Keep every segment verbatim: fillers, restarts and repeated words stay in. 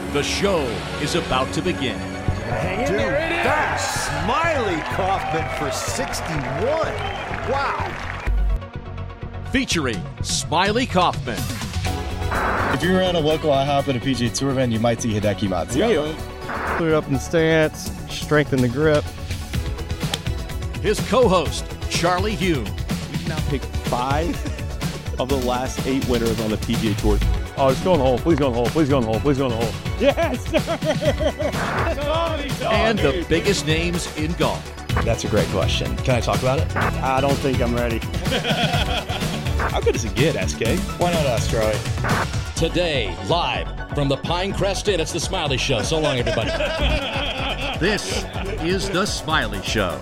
The show is about to begin. Hang in Dude, there, it that is. Smylie Kaufman for sixty-one. Wow. Featuring Smylie Kaufman. If you're at a local IHOP at a P G A Tour event, you might see Hideki Matsuyama. Put it up in the stance, strengthen the grip. His co-host, Charlie Hume. We've now picked five of the last eight winners on the P G A Tour. Oh, just go in the hole. Please go in the hole. Please go in the hole. Please go in the hole. Yes, sir! Tony, Tony. And the biggest names in golf. That's a great question. Can I talk about it? I don't think I'm ready. How good does it get, S K? Why not ask, Charlie? Today, live from the Pinecrest Inn, it's the Smylie Show. So long, everybody. This is the Smylie Show.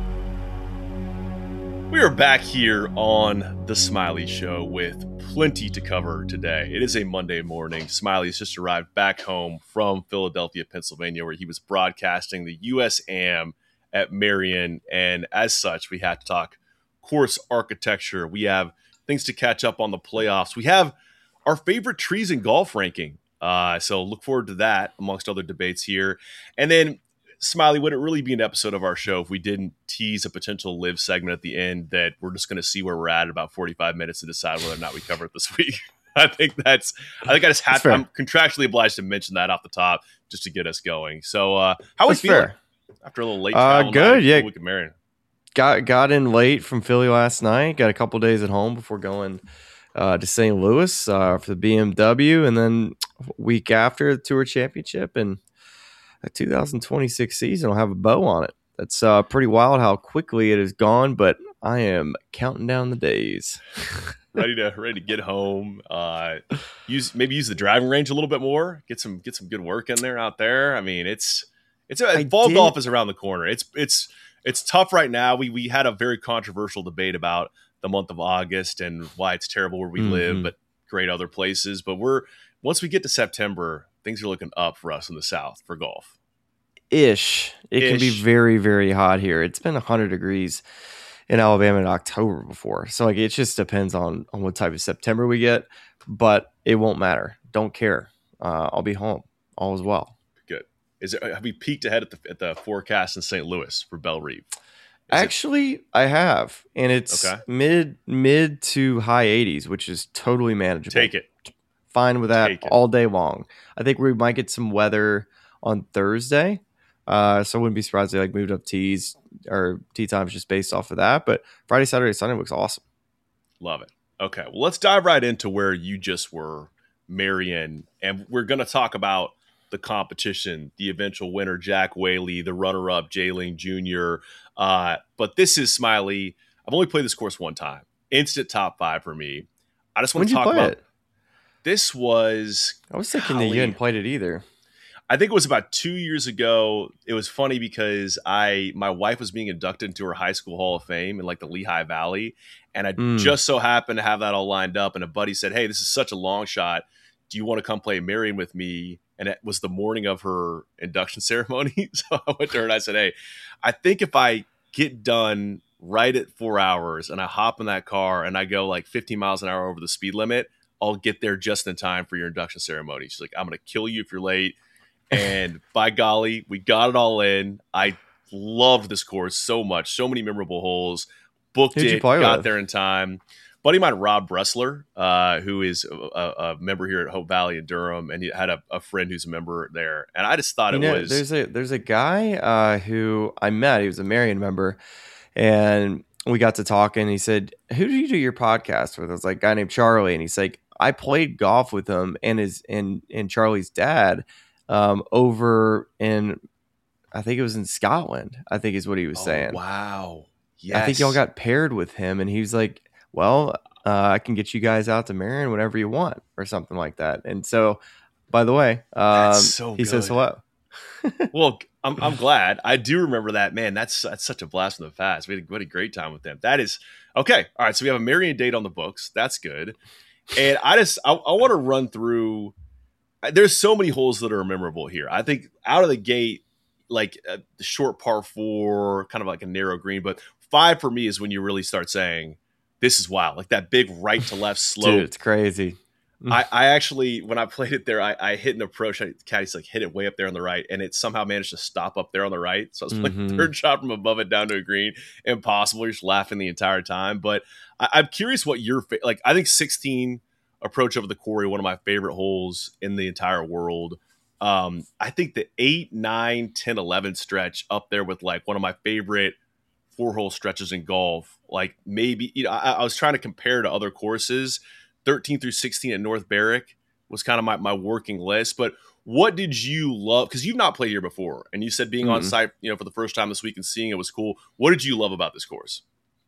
We are back here on the Smylie Show with plenty to cover today. It is a Monday morning. Smylie's just arrived back home from Philadelphia, Pennsylvania, where he was broadcasting the U S A M at Merion. And as such, we had to talk course architecture. We have things to catch up on the playoffs. We have our favorite trees in golf ranking. Uh, so look forward to that amongst other debates here. And then Smylie, would it really be an episode of our show if we didn't tease a potential live segment at the end that we're just going to see where we're at in about forty-five minutes to decide whether or not we cover it this week? I think that's, I think I just had to, I'm contractually obliged to mention that off the top just to get us going. So, uh, how was feeling after a little late travel uh, good, night, yeah. week of Marion? Got, got in late from Philly last night, got a couple days at home before going uh, to Saint Louis uh, for the B M W, and then a week after the Tour Championship, and a two thousand twenty-six season will have a bow on it. That's uh, pretty wild how quickly it has gone, but I am counting down the days. ready to ready to get home. Uh, use maybe use the driving range a little bit more. Get some get some good work in there out there. I mean, it's it's a, fall did. golf is around the corner. It's it's it's tough right now. We we had a very controversial debate about the month of August and why it's terrible where we mm-hmm. live, but great other places. But we're once we get to September, things are looking up for us in the South for golf. Ish. It Ish. can be very, very hot here. It's been one hundred degrees in Alabama in October before. So like it just depends on, on what type of September we get, but it won't matter. Don't care. Uh, I'll be home. All is well. Good. Is it, have we peeked ahead at the at the forecast in Saint Louis for Belle Reve? Is Actually, it... I have. And it's okay. mid mid to high eighties, which is totally manageable. Take it. Fine with that all day long. I think we might get some weather on Thursday. Uh, so I wouldn't be surprised if they like moved up tees or tee times just based off of that. But Friday, Saturday, Sunday looks awesome. Love it. Okay, well, let's dive right into where you just were, Merion, and we're going to talk about the competition, the eventual winner, Jack Whaley, the runner-up, Jayling Junior Uh, but this is Smylie. I've only played this course one time. Instant top five for me. I just want When'd to talk you play about it? This was. I was thinking golly, that you hadn't played it either. I think it was about two years ago. It was funny because I my wife was being inducted into her high school Hall of Fame in like the Lehigh Valley. And I Mm. just so happened to have that all lined up. And a buddy said, hey, this is such a long shot. Do you want to come play Merion with me? And it was the morning of her induction ceremony. So I went to her and I said, hey, I think if I get done right at four hours and I hop in that car and I go like fifteen miles an hour over the speed limit, I'll get there just in time for your induction ceremony. She's like, I'm going to kill you if you're late. And by golly, we got it all in. I loved this course so much. So many memorable holes. Booked Who'd you it, play got with? there in time. Buddy of mine, Rob Bressler, uh, who is a, a member here at Hope Valley in Durham, and he had a, a friend who's a member there. And I just thought You it know, was there's a there's a guy uh, who I met. He was a Merion member, and we got to talking. He said, "Who do you do your podcast with?" I was like, "A guy named Charlie," and he's like, "I played golf with him and his and and Charlie's dad um, over in, I think it was in Scotland. I think is what he was oh, saying. Wow, yes. I think y'all got paired with him, and he was like, well, uh, I can get you guys out to Merion whenever you want," or something like that. And so, by the way, um, so he good. says hello. Well, I'm I'm glad. I do remember that. Man, that's that's such a blast from the past. We had, a, we had a great time with them. That is okay. All right, so we have a Merion date on the books. That's good. And I just I, I want to run through. There's so many holes that are memorable here. I think out of the gate, like uh, the short par four, kind of like a narrow green, but five for me is when you really start saying, this is wild. Like that big right to left slope. Dude, it's crazy. I, I actually, when I played it there, I, I hit an approach. I, Caddy's like, hit it way up there on the right, and it somehow managed to stop up there on the right. So I was playing Mhm. third shot from above it down to a green. Impossible. You're just laughing the entire time. But I, I'm curious what your fa- like. I think sixteen approach over the quarry, one of my favorite holes in the entire world. Um, I think the eight, nine, ten, eleven stretch up there with like one of my favorite four hole stretches in golf. Like maybe, you know, I, I was trying to compare to other courses. thirteen through sixteen at North Berwick was kind of my, my working list. But what did you love? Because you've not played here before, and you said being on Mm-mm. site, you know, for the first time this week and seeing it was cool. What did you love about this course?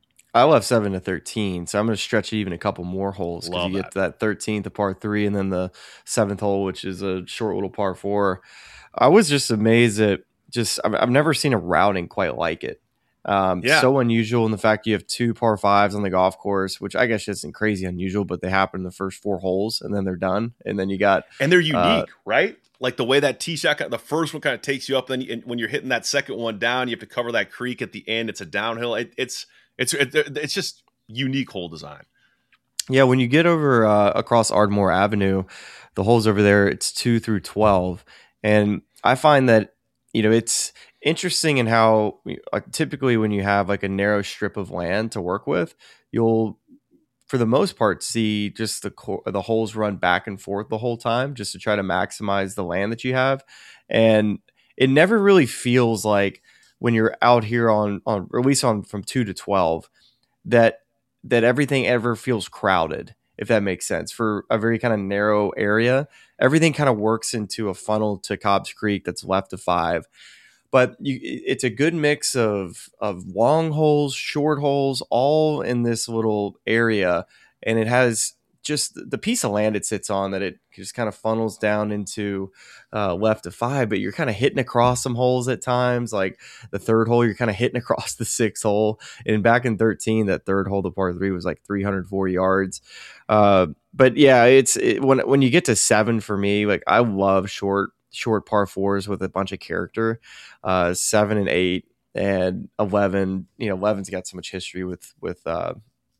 I love seven to thirteen, so I'm going to stretch it even a couple more holes because Love you get to that thirteenth, the par three, and then the seventh hole, which is a short little par four. I was just amazed at just I've, I've never seen a routing quite like it. Um, Yeah. So unusual in the fact you have two par fives on the golf course, which I guess isn't crazy unusual, but they happen in the first four holes and then they're done. And then you got And they're unique, Uh, right? Like the way that tee shot, the first one kind of takes you up. Then you, and when you're hitting that second one down, you have to cover that creek at the end. It's a downhill. It, it's it's it, it's just unique hole design. Yeah, when you get over uh, across Ardmore Avenue, the holes over there, it's two through twelve. And I find that, you know, it's interesting in how uh, typically when you have like a narrow strip of land to work with, you'll, for the most part, see just the co- the holes run back and forth the whole time just to try to maximize the land that you have. And it never really feels like when you're out here on, on or at least on from two to twelve, that that everything ever feels crowded, if that makes sense. For a very kind of narrow area, everything kind of works into a funnel to Cobb's Creek that's left to five. But you, it's a good mix of of long holes, short holes, all in this little area, and it has just the piece of land it sits on that it just kind of funnels down into uh, left to five. But you're kind of hitting across some holes at times, like the third hole, you're kind of hitting across the sixth hole. And back in thirteen, that third hole, the par three, was like three hundred four yards. Uh, but yeah, it's it, when when you get to seven for me, like I love short. short par fours with a bunch of character. Uh, seven and eight and eleven. You know, eleven's got so much history with with uh,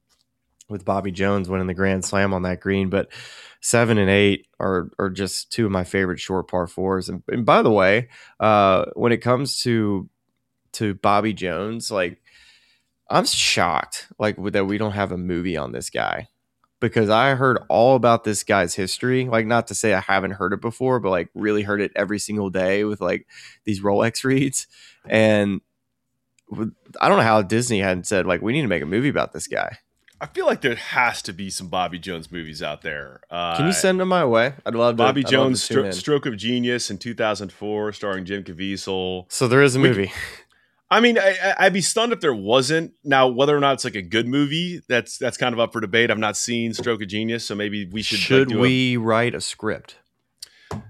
with Bobby Jones winning the Grand Slam on that green. But seven and eight are are just two of my favorite short par fours. And, and by the way, uh, when it comes to to Bobby Jones, like I'm shocked like that we don't have a movie on this guy. Because I heard all about this guy's history. Like, not to say I haven't heard it before, but like really heard it every single day with like these Rolex reads. And I don't know how Disney hadn't said, like, we need to make a movie about this guy. I feel like there has to be some Bobby Jones movies out there. Uh, Can you send them my way? I'd love to. Bobby I'd love Jones, to tune Stro- in. Stroke of Genius in two thousand four, starring Jim Caviezel. So there is a We- movie. I mean, I, I- I'd be stunned if there wasn't. Now, whether or not it's like a good movie, that's that's kind of up for debate. I've not seen Stroke of Genius, so maybe we should. Should like, do we write a script? A,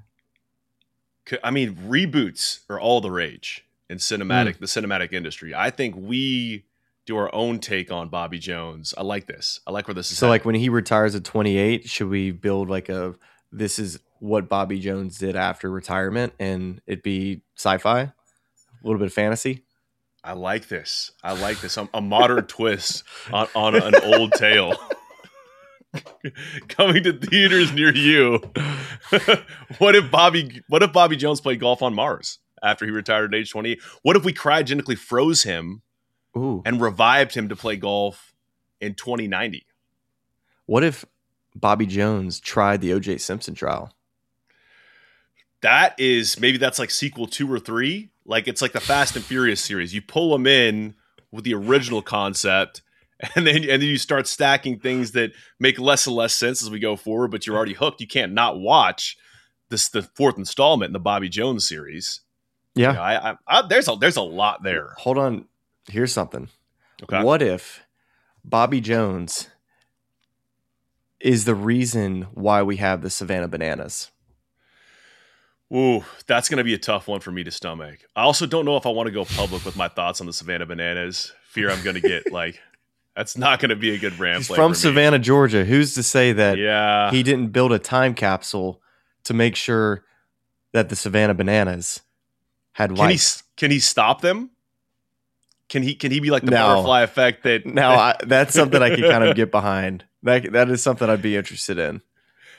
I mean, reboots are all the rage in cinematic, Hmm. the cinematic industry. I think we do our own take on Bobby Jones. I like this. I like where this is. So headed. like when he retires at twenty-eight, should we build like a, this is what Bobby Jones did after retirement and it be sci-fi? A little bit of fantasy? I like this. I like this. A, a modern twist on, on an old tale. Coming to theaters near you. What if Bobby what if Bobby Jones played golf on Mars after he retired at age twenty-eight? What if we cryogenically froze him Ooh. and revived him to play golf in twenty ninety? What if Bobby Jones tried the O J Simpson trial? That is maybe that's like sequel two or three. Like it's like the Fast and Furious series. You pull them in with the original concept, and then and then you start stacking things that make less and less sense as we go forward. But you're already hooked. You can't not watch this the fourth installment in the Bobby Jones series. Yeah. You know, I, I, I, there's a there's a lot there. Hold on. Here's something. Okay. What if Bobby Jones is the reason why we have the Savannah Bananas? Ooh, that's going to be a tough one for me to stomach. I also don't know if I want to go public with my thoughts on the Savannah Bananas. Fear I'm going to get like, that's not going to be a good brand He's play from for me. Savannah, Georgia. Who's to say that Yeah. he didn't build a time capsule to make sure that the Savannah Bananas had Can he life? can he stop them? Can he can he be like the No. butterfly effect that Now, I, that's something I can kind of get behind. That that is something I'd be interested in.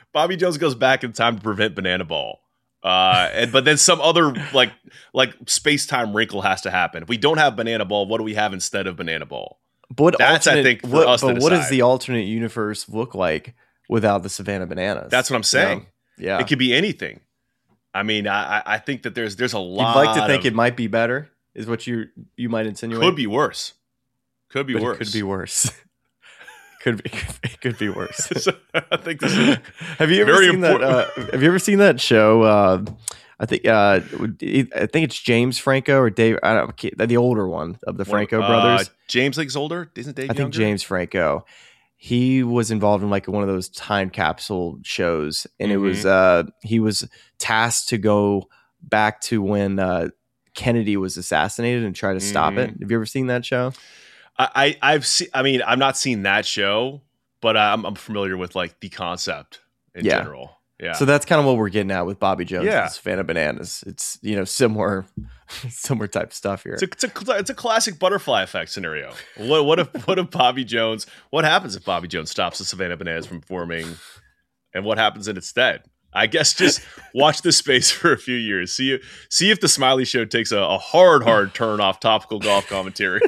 Bobby Jones goes back in time to prevent banana ball. Uh, and but then some other like like space time wrinkle has to happen. If we don't have banana ball, what do we have instead of banana ball? But that's I think for what, us. But to what decide. does the alternate universe look like without the Savannah Bananas? That's what I'm saying. You know? Yeah, it could be anything. I mean, I I think that there's there's a lot. You'd like to think of, it might be better, is what you you might insinuate. Could be worse. Could be but worse. It could be worse. Could be, it could be worse. So, I think this is have you ever very seen important. that? Uh, have you ever seen that show? Uh, I think uh, I think it's James Franco or Dave. I don't the older one of the Franco uh, brothers. James thinks older. Isn't Dave? I think younger? James Franco. He was involved in like one of those time capsule shows, and Mm-hmm. it was uh, he was tasked to go back to when uh, Kennedy was assassinated and try to stop Mm-hmm. it. Have you ever seen that show? I, I I've seen. I mean, I've not seen that show, but I'm, I'm familiar with like the concept in Yeah. general. Yeah. So that's kind of what we're getting at with Bobby Jones. Yeah. and Savannah Bananas. It's you know similar, similar type stuff here. It's a, it's, a, cl- it's a classic butterfly effect scenario. What what if what if Bobby Jones? What happens if Bobby Jones stops the Savannah Bananas from forming, and what happens in its stead? I guess just watch this space for a few years. See see if the Smiley Show takes a, a hard hard turn off topical golf commentary.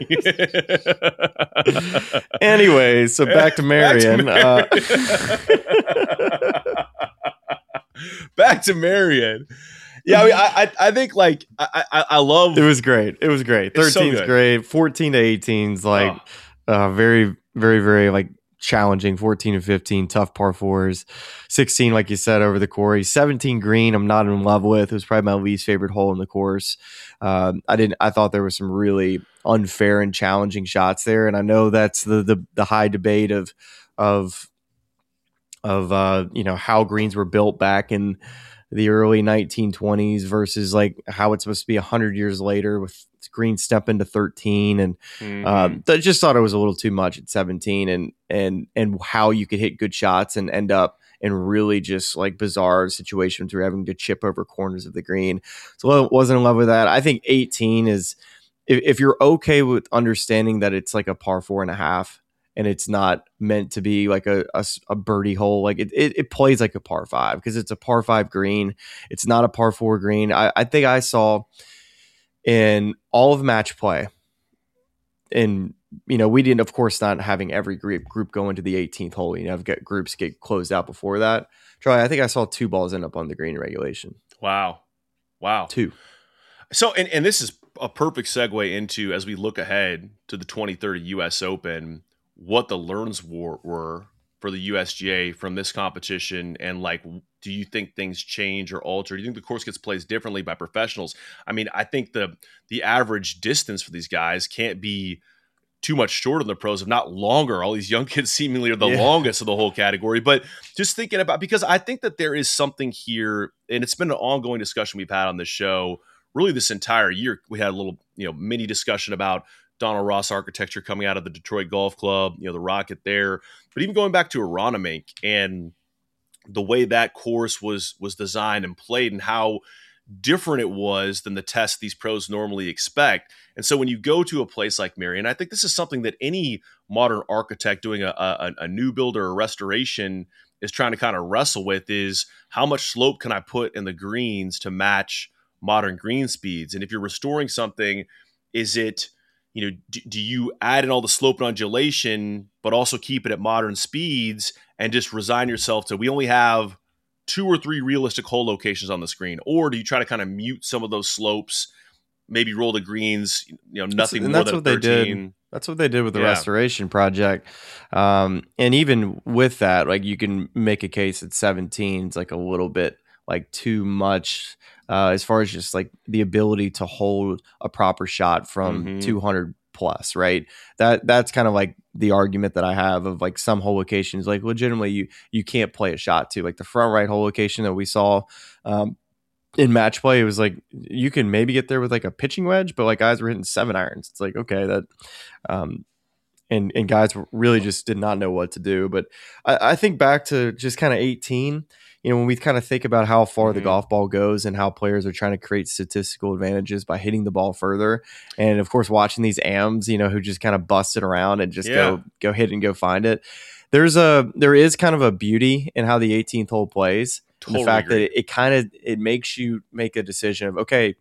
Anyway, so back to Marion. Back to Uh, Back to Marion. Yeah, I, mean, I, I I think like I, I, I love. it was great. It was great. It's so Thirteen is good. great. Fourteen to eighteen is like uh, very, very, very like challenging. Fourteen and fifteen, tough par fours. Sixteen, like you said, over the quarry. Seventeen green, I'm not in love with. It was probably my least favorite hole in the course. Um, I didn't. I thought there was some really unfair and challenging shots there, and I know that's the the, the high debate of of of uh, you know how greens were built back in the early nineteen twenties versus like how it's supposed to be one hundred years later with green stepping to thirteen, and Mhm. um, I just thought it was a little too much at seventeen, and and and how you could hit good shots and end up in really just like bizarre situations where you're having to chip over corners of the green. So I wasn't in love with that. I think eighteen is if, if you're okay with understanding that it's like a par four and a half and it's not meant to be like a, a, a birdie hole. Like it, it, it plays like a par five because it's a par five green. It's not a par four green. I, I think I saw in all of match play, and you know, we didn't, of course, not having every group group go into the eighteenth hole. You know, I've got groups get closed out before that. Charlie, I think I saw two balls end up on the green in regulation. Wow, wow, two. So, and and this is a perfect segue into as we look ahead to the twenty thirty U S Open. What the learns were, were for the U S G A from this competition, and like, do you think things change or alter? Do you think the course gets played differently by professionals? I mean, I think the the average distance for these guys can't be too much shorter than the pros, if not longer. All these young kids seemingly are the Yeah. longest of the whole category. But just thinking about, because I think that there is something here, and it's been an ongoing discussion we've had on this show really this entire year. We had a little, you know, mini discussion about Donald Ross architecture coming out of the Detroit Golf Club, you know, the Rocket there, but even going back to Aronimink and the way that course was was designed and played and how different it was than the test these pros normally expect. And so when you go to a place like Marion, I think this is something that any modern architect doing a, a, a new build or a restoration is trying to kind of wrestle with is how much slope can I put in the greens to match modern green speeds? And if you're restoring something, is it, you know, do, do you add in all the slope and undulation, but also keep it at modern speeds and just resign yourself to, we only have two or three realistic hole locations on the screen? Or do you try to kind of mute some of those slopes, maybe roll the greens, you know, nothing and more that's than what they thirteen? did. That's what they did with the Yeah. restoration project. Um, and even with that, like you can make a case at seventeen, it's like a little bit like too much uh, as far as just like the ability to hold a proper shot from Mhm. two hundred plus, right? That that's kind of like the argument that I have of like some hole locations, like legitimately you you can't play a shot to, like the front right hole location that we saw um, in match play. It was like you can maybe get there with like a pitching wedge, but like guys were hitting seven irons. It's like, okay, that um, and and guys really just did not know what to do. But I, I think back to just kind of eighteen. You know, when we kind of think about how far Mhm. the golf ball goes and how players are trying to create statistical advantages by hitting the ball further, and of course watching these A Ms, you know, who just kind of bust it around and just Yeah. go go hit and go find it. there's a there is kind of a beauty in how the eighteenth hole plays. Totally the fact agree. that it, it kind of it makes you make a decision of, okay,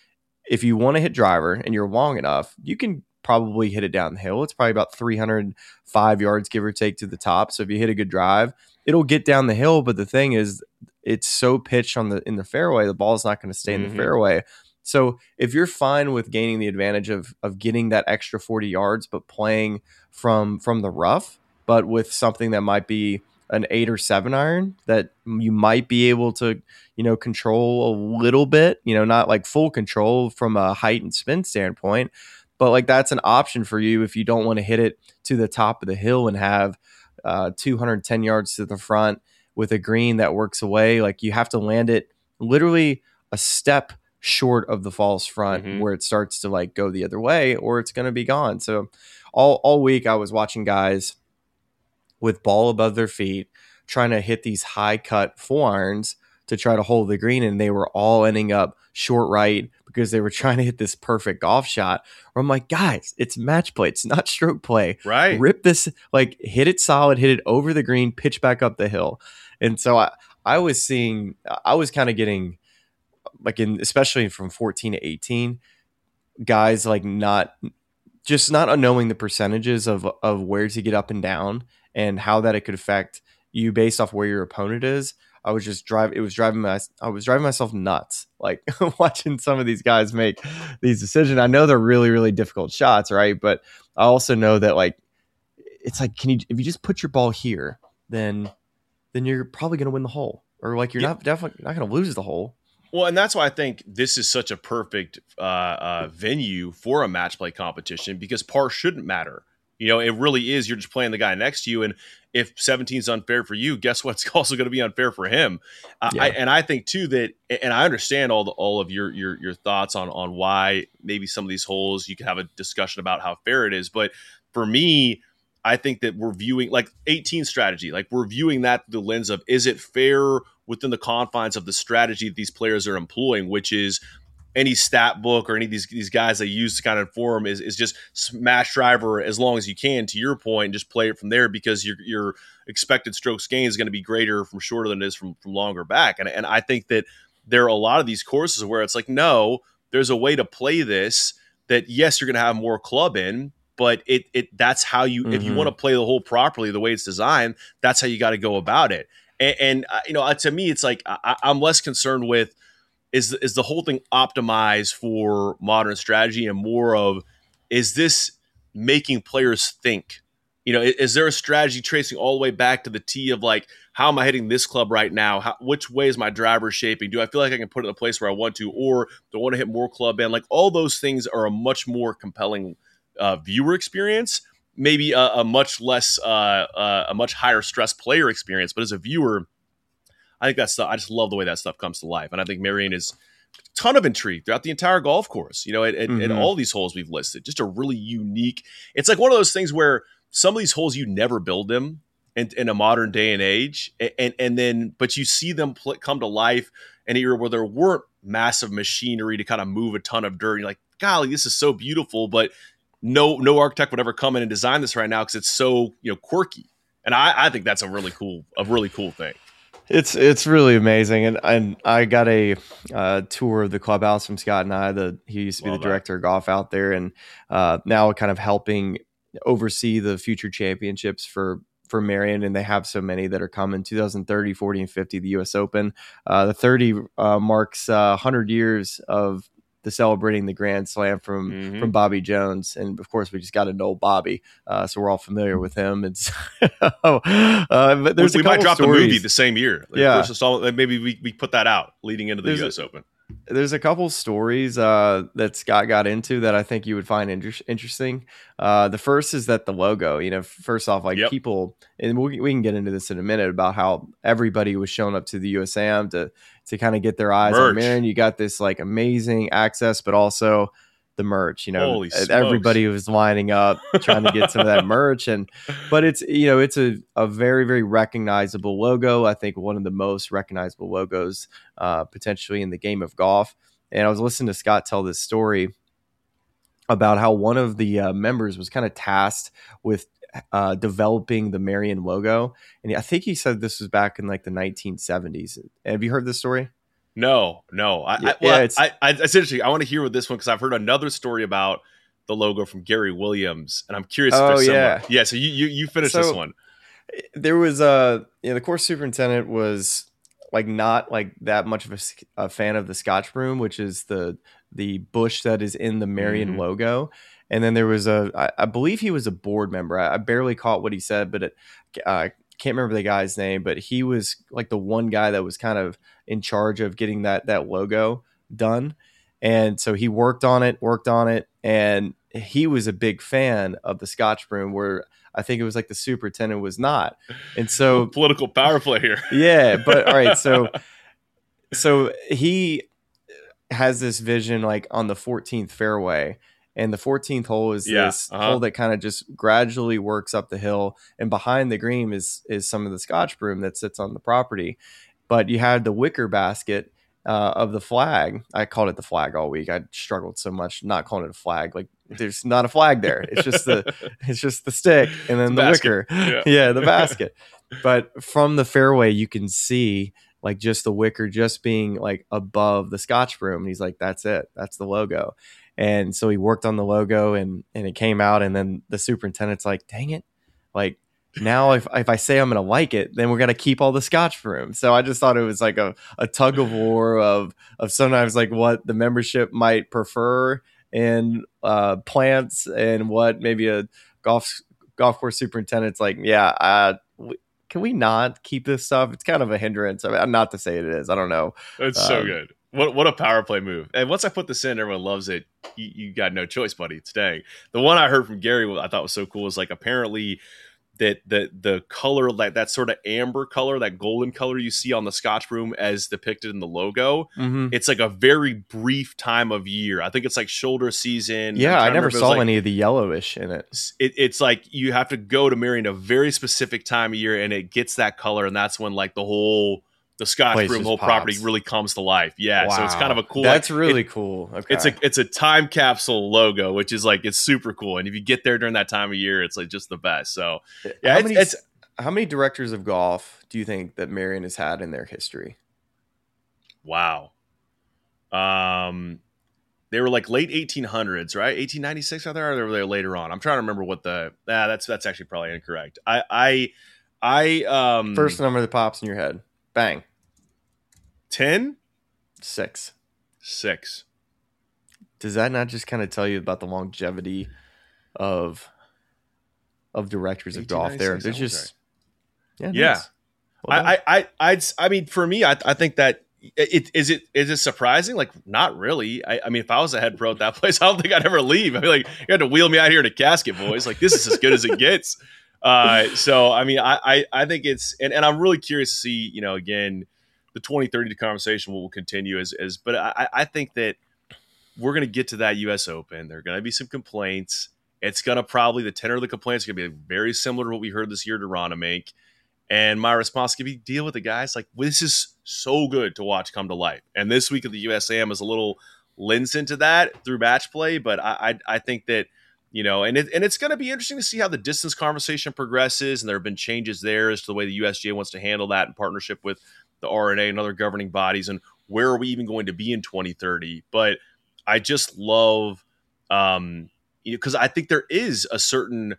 if you want to hit driver and you're long enough, you can probably hit it down the hill. It's probably about three hundred five yards, give or take, to the top. So if you hit a good drive, it'll get down the hill. But the thing is, it's so pitched on the in the fairway, the ball is not going to stay Mm-hmm. in the fairway. So if you're fine with gaining the advantage of of getting that extra forty yards, but playing from from the rough, but with something that might be an eight or seven iron that you might be able to, you know, control a little bit, you know, not like full control from a height and spin standpoint, but like that's an option for you if you don't want to hit it to the top of the hill and have uh, two hundred ten yards to the front with a green that works away. Like you have to land it literally a step short of the false front Mhm. where it starts to like go the other way, or it's going to be gone. So all, all week I was watching guys with ball above their feet trying to hit these high cut four irons to try to hold the green, and they were all ending up short right because they were trying to hit this perfect golf shot. Where I'm like, guys, it's match play, it's not stroke play. Right. Rip this, like hit it solid, hit it over the green, pitch back up the hill. And so I, I was seeing, I was kind of getting like in, especially from fourteen to eighteen, guys like not just not knowing the percentages of of where to get up and down and how that it could affect you based off where your opponent is. I was just driving. It was driving my. I was driving myself nuts, like watching some of these guys make these decisions. I know they're really, really difficult shots, right? But I also know that like it's like, can you if you just put your ball here, then then you're probably going to win the hole, or like you're Yeah. not definitely not going to lose the hole. Well, and that's why I think this is such a perfect uh, uh, venue for a match play competition, because par shouldn't matter. You know, it really is. You're just playing the guy next to you, and if seventeen is unfair for you, guess what's also going to be unfair for him. Uh, Yeah. I, and I think too that, and I understand all the all of your your your thoughts on on why maybe some of these holes you can have a discussion about how fair it is, but for me, I think that we're viewing like eighteen strategy, like we're viewing that through the lens of, is it fair within the confines of the strategy that these players are employing, which is any stat book or any of these, these guys they use to kind of inform is, is just smash driver as long as you can, to your point, and just play it from there, because your your expected strokes gain is going to be greater from shorter than it is from, from longer back. And, and I think that there are a lot of these courses where it's like, no, there's a way to play this that, yes, you're going to have more club in, but it it that's how you, mm-hmm. if you want to play the hole properly, the way it's designed, that's how you got to go about it. And, and uh, you know, to me, it's like I, I'm less concerned with is is the whole thing optimized for modern strategy, and more of, is this making players think? You know, is, is there a strategy tracing all the way back to the tee of like, how am I hitting this club right now? How, which way is my driver shaping? Do I feel like I can put it in a place where I want to, or do I want to hit more club in? Like, all those things are a much more compelling uh, viewer experience. Maybe a, a much less, uh, uh, a much higher stress player experience. But as a viewer, I think that's, I just love the way that stuff comes to life. And I think Merion is a ton of intrigue throughout the entire golf course, you know, at, at, mm-hmm. at all these holes we've listed. Just a really unique, it's like one of those things where some of these holes, you never build them in, in a modern day and age. And, and, and then, but you see them pl- come to life in an era where there weren't massive machinery to kind of move a ton of dirt. You're like, golly, this is so beautiful, but no, no architect would ever come in and design this right now because it's so, you know, quirky. And I, I think that's a really cool, a really cool thing. It's it's really amazing, and and I got a uh, tour of the clubhouse from Scott and I. The he used to be Love the director that. of golf out there, and uh, now kind of helping oversee the future championships for for Merion, and they have so many that are coming. twenty thirty, forty, and fifty, the U S Open. Uh, the thirty uh, marks uh, one hundred years of the celebrating the Grand Slam from mm-hmm. from Bobby Jones, and of course we just got to know Bobby, uh, so we're all familiar with him. And so, uh, but there's we, a we might drop stories. the movie the same year. Like yeah, first installment, maybe we, we put that out leading into the there's U S a, Open. There's a couple stories uh, that Scott got into that I think you would find inter- interesting. Uh, the first is that the logo, you know, first off, like yep. people, and we, we can get into this in a minute about how everybody was showing up to the U S A M to to kind of get their eyes merch. on Merion. You got this like amazing access, but also the merch, you know, Holy everybody smokes. was lining up trying to get some of that merch. And, but it's, you know, it's a, a very, very recognizable logo. I think one of the most recognizable logos uh, potentially in the game of golf. And I was listening to Scott tell this story about how one of the uh, members was kind of tasked with uh, developing the Marion logo. And I think he said this was back in like the nineteen seventies. Have you heard this story? No, no. I, Yeah, I, well, yeah, it's- I, I, essentially, I want to hear with this one because I've heard another story about the logo from Gary Williams, and I'm curious. Oh, if there's yeah. someone. Yeah. So you you, you finish So- this one. There was a, you know, the course superintendent was like not like that much of a, s- a fan of the Scotch broom, which is the the bush that is in the Marion Mhm. logo. And then there was a, I, I believe he was a board member. I, I barely caught what he said, but it, I can't remember the guy's name. But he was like the one guy that was kind of in charge of getting that that logo done. And so he worked on it, worked on it, and he was a big fan of the Scotch broom, where I think it was like the superintendent was not. And so Political power play here. yeah, but all right, so so he has this vision like on the fourteenth fairway, and the fourteenth hole is Yeah, this uh-huh. hole that kind of just gradually works up the hill, and behind the green is is some of the Scotch broom that sits on the property. But you had the wicker basket uh, of the flag. I called it the flag all week. I struggled so much not calling it a flag. Like there's not a flag there. It's just the it's just the stick and then The the, basket. wicker. Yeah. Yeah, the basket. But from the fairway, you can see like just the wicker just being like above the Scotch broom. And he's like, that's it. That's the logo. And so he worked on the logo and and it came out. And then the superintendent's like, dang it. Like now if, if I say I'm going to like it, then we're going to keep all the Scotch broom. So I just thought it was like a, a tug of war of, of sometimes like what the membership might prefer in uh, plants and what maybe a golf golf course superintendent's like, yeah, uh, w- can we not keep this stuff? It's kind of a hindrance. I mean, not to say it is. I don't know. That's so Um, good. What what a power play move. And once I put this in, everyone loves it. You, you got no choice, buddy. It's staying. The one I heard from Gary, what I thought was so cool, is like apparently that the the color, like that sort of amber color, that golden color you see on the Scotch broom as depicted in the logo, Mhm. it's like a very brief time of year. I think it's like shoulder season. Yeah, I'm trying I to never remember if it was saw like- any of the yellowish in it. It, it's like you have to go to Marion a very specific time of year and it gets that color, and that's when like the whole the Scotch Place broom just whole pops. property really comes to life. Yeah, so it's kind of a cool. That's like, really it- cool. Okay. It's a it's a time capsule logo, which is like it's super cool. And if you get there during that time of year, it's like just the best. So yeah, how it's, many it's how many directors of golf do you think that Marion has had in their history? wow. Um, they were like late eighteen hundreds, right? eighteen ninety-six, are there? Or they were there later on? I'm trying to remember what the. Ah, that's that's actually probably incorrect. I I I um First number that pops in your head. Bang. ten Six. six. Does that not just kind of tell you about the longevity of of directors of golf there? They're eighteen ninety-six, just yeah. it Yeah. is. Well done. I, I, I, I'd, I mean, for me, I, I think that it is it is it surprising? Like, not really. I, I mean, if I was a head pro at that place, I don't think I'd ever leave. I mean, like, you had to wheel me out here to casket, boys. Like, this is as good as it gets. Uh, so, I mean, I, I, I think it's, and, and I'm really curious to see, you know, again, the twenty thirty conversation will continue as, as, but I, I think that we're going to get to that U S Open. There are going to be some complaints. It's going to probably, the tenor of the complaints are going to be very similar to what we heard this year to Ronamink. And my response could be deal with the guys. Like, this is so good to watch come to life. And this week of the U S A M is a little lens into that through match play. But I, I, I think that, you know, and it, and it's going to be interesting to see how the distance conversation progresses. And there have been changes there as to the way the U S G A wants to handle that in partnership with the R N A and other governing bodies. And where are we even going to be in twenty thirty? But I just love, um, you know, because I think there is a certain,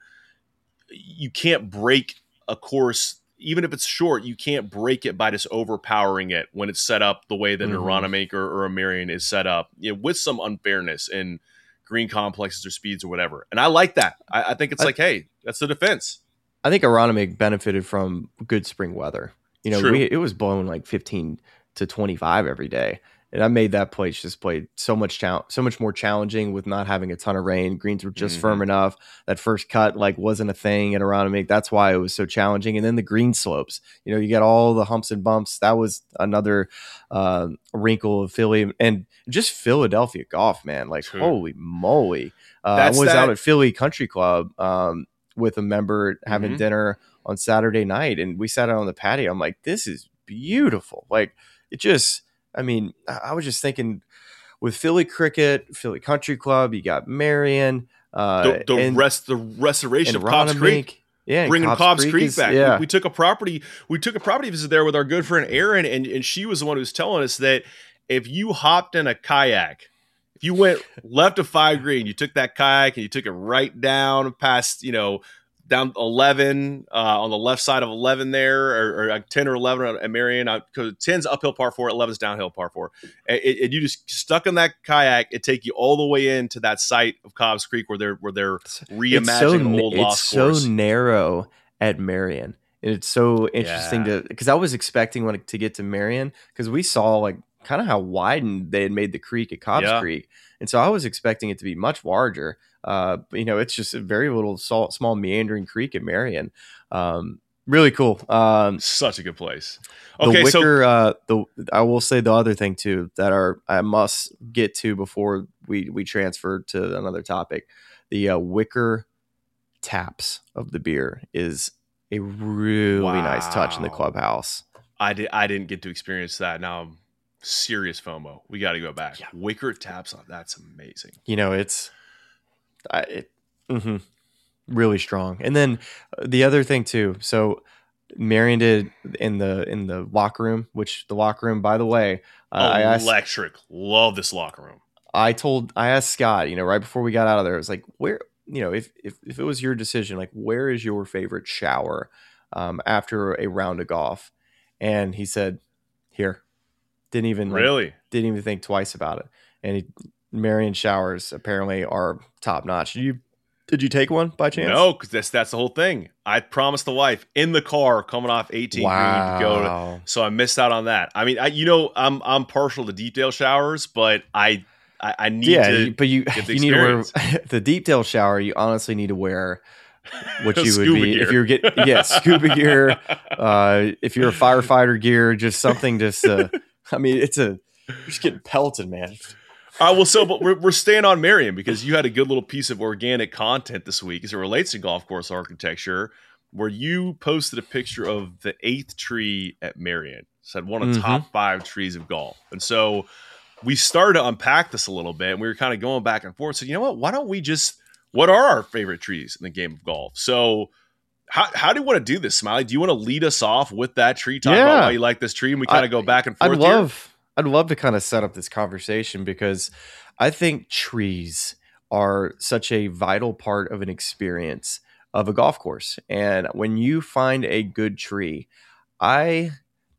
you can't break a course. Even if it's short, you can't break it by just overpowering it when it's set up the way that Mhm. a Ronamink or, or a Marion is set up, you know, with some unfairness in green complexes or speeds or whatever. And I like that. I, I think it's I- like, hey, that's the defense. I think Aronimink benefited from good spring weather. You know, True. we, it was blowing like fifteen to twenty-five every day. And I made that place just play so much chal- so much more challenging with not having a ton of rain. Greens were just Mhm. firm enough. That first cut like wasn't a thing at Aronimink. That's why it was so challenging. And then the green slopes, you know, you got all the humps and bumps. That was another uh, wrinkle of Philly and just Philadelphia golf, man. Like, True. holy moly. Uh, I That's was that- out at Philly Country Club um, with a member having Mhm. dinner on Saturday night, and we sat out on the patio. I'm like, this is beautiful. Like, it just, I mean, I I was just thinking with Philly Cricket, Philly Country Club, you got Marion, uh, The, the and, rest, the restoration and of Cox Ronamink. Creek. Yeah, bringing Cobb's Cobb's Creek Creek, is- back. yeah. We, we took a property, we took a property visit there with our good friend Aaron, and, and she was the one who was telling us that if you hopped in a kayak, if you went left of Five Green, you took that kayak and you took it right down past, you know, down eleven uh, on the left side of eleven there, or, or like ten or eleven at Marion. Because ten's uphill par four, eleven's downhill par four. And, and you just stuck in that kayak, it take you all the way into that site of Cobb's Creek where they're where they're reimagining it's so, an old it's lost so course. narrow at Marion. And it's so interesting Yeah. to because I was expecting when to get to Marion because we saw like kind of how widened they had made the creek at Cobb's Yeah. Creek, and so I was expecting it to be much larger. Uh, but, you know, it's just a very little small, small meandering creek at Marion. Um, really cool. Um, Such a good place. the Okay, so Wicker, uh, the I will say the other thing too that are I must get to before we we transfer to another topic. The uh, Wicker taps of the beer is a really nice touch in the Wow. clubhouse. I did. I didn't get to experience that. Now I'm serious FOMO. We got to go back. Wicker taps on. That's amazing. You know, it's I, it, mhm, really strong. And then uh, the other thing too. So Marion did in the in the locker room, which the locker room, by the way, uh, I asked. Electric. Love this locker room. I told I asked Scott, you know, right before we got out of there, I was like, where, you know, if if, if it was your decision, like, where is your favorite shower um, after a round of golf? And he said, here. Didn't even like, Really? didn't even think twice about it. And he, Marion showers apparently are top notch. Did you did you take one by chance? No, because that's that's the whole thing. I promised the wife in the car coming off eighteen green to go. Wow. To, so I missed out on that. I mean, I, you know, I'm I'm partial to detail showers, but I I, I need Yeah, to. you- but you get the you need to wear experience. the detail shower. You honestly need to wear what you would Scuba be gear. if you're getting yeah scuba gear. Uh, if you're a firefighter gear, just something. Just uh, I mean, it's a you're just getting pelted, man. All right, well, so but we're, we're staying on Marion because you had a good little piece of organic content this week as it relates to golf course architecture, where you posted a picture of the eighth tree at Marion. Said one of the Mhm. top five trees of golf, and so we started to unpack this a little bit, and we were kind of going back and forth. So you know what? Why don't we just? What are our favorite trees in the game of golf? So. How, how do you want to do this, Smiley? Do you want to lead us off with that tree? Talk Yeah. about why you like this tree, and we kind I- of go back and forth. I'd here? love I'd love to kind of set up this conversation because I think trees are such a vital part of an experience of a golf course. And when you find a good tree, I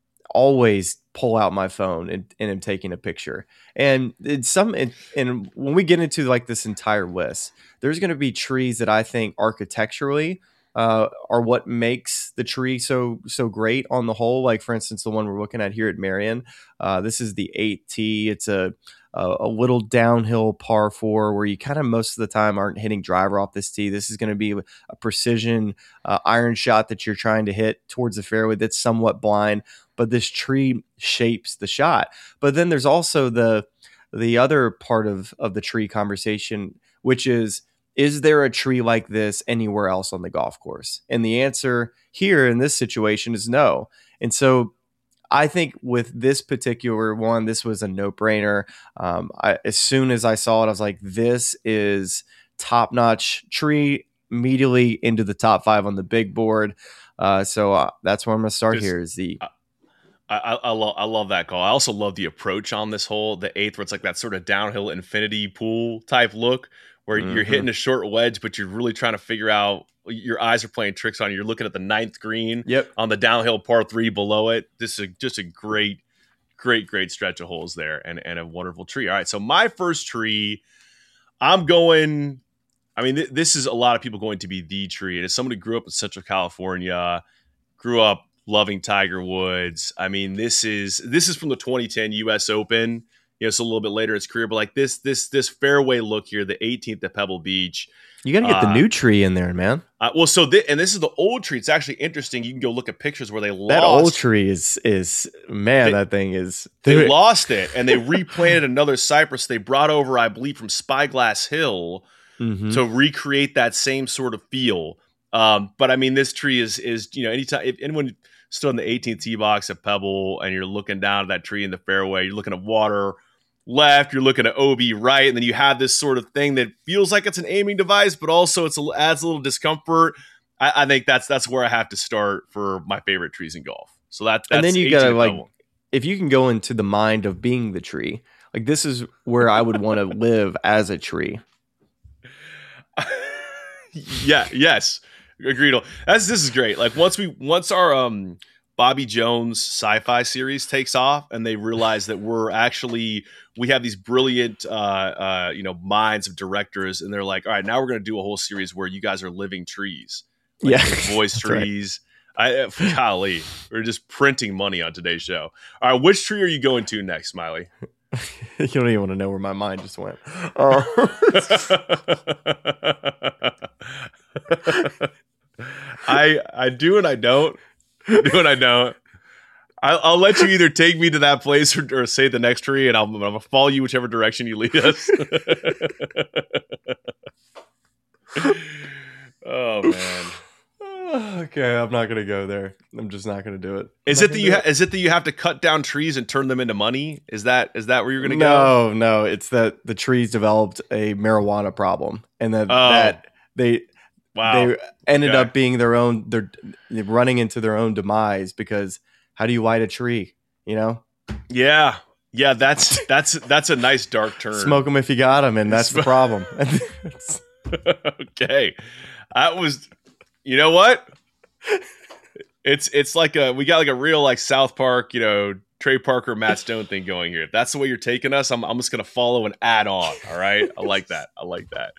always pull out my phone and, and am taking a picture. And it's some and, and when we get into like this entire list, there's going to be trees that I think architecturally uh, are what makes the tree so so great on the whole. Like for instance, the one we're looking at here at Marion, uh, this is the eight T. It's a a, a little downhill par four where you kind of most of the time aren't hitting driver off this tee. This is going to be a precision uh, iron shot that you're trying to hit towards the fairway that's somewhat blind, but this tree shapes the shot. But then there's also the the other part of of the tree conversation, which is, is there a tree like this anywhere else on the golf course? And the answer here in this situation is no. And so I think with this particular one, this was a no-brainer. Um, I, as soon as I saw it, I was like, this is top-notch tree, immediately into the top five on the big board. Uh, so uh, that's where I'm going to start This- here is the I, I, I love I love that call. I also love the approach on this hole, the eighth, where it's like that sort of downhill infinity pool type look, where you're Mhm. hitting a short wedge, but you're really trying to figure out. Your eyes are playing tricks on you. You're looking at the ninth green Yep. on the downhill par three below it. This is a, just a great, great, great stretch of holes there, and and a wonderful tree. All right, so my first tree, I'm going. I mean, th- this is a lot of people going to be the tree. And as someone who grew up in Central California, grew up loving Tiger Woods. I mean, this is this is from the twenty ten U S Open. You know, it's a little bit later in his career, but like this this this fairway look here, the eighteenth at Pebble Beach. you got to get uh, the new tree in there, man. Uh, well, so thi- and this is the old tree. It's actually interesting. You can go look at pictures where they lost That old tree is is man, They- that thing is They lost it, and they replanted another cypress. They brought over, I believe, from Spyglass Hill Mhm. to recreate that same sort of feel. Um, but I mean, this tree is is you know, anytime if anyone stood on the eighteenth tee box at Pebble and you're looking down at that tree in the fairway, you're looking at water left, you're looking at O B right, and then you have this sort of thing that feels like it's an aiming device, but also it's a, adds a little discomfort. I, I think that's that's where I have to start for my favorite trees in golf. So that that's and then you gotta like, level. If you can go into the mind of being the tree, like this is where I would want to live as a tree. yeah. Yes. Agreed. That's this is great. Like once we once our um Bobby Jones sci-fi series takes off, and they realize that we're actually we have these brilliant uh, uh, you know minds of directors, and they're like, all right, now we're going to do a whole series where you guys are living trees, like yeah, voice trees. Right. I golly, we're just printing money on today's show. All right, which tree are you going to next, Smiley? You don't even want to know where my mind just went. Uh, I I do and I don't. I do and I don't. I'll, I'll let you either take me to that place or, or say the next tree, and I'll, I'm gonna follow you whichever direction you lead us. Oh man. Okay, I'm not gonna go there. I'm just not gonna do it. Is it that you ha- is it that you have to cut down trees and turn them into money? Is that is that where you're gonna go? No, no. It's that the trees developed a marijuana problem, and that Oh. that they Wow. they ended Okay. up being their own. They're running into their own demise because how do you light a tree? You know, Yeah. Yeah, that's that's that's a nice dark turn. smoke them if you got them, and that's the problem. Okay. That was you know what? It's it's like a we got like a real like South Park, you know, Trey Parker, Matt Stone thing going here. If that's the way you're taking us, I'm I'm just gonna follow and add on. All right. I like that. I like that.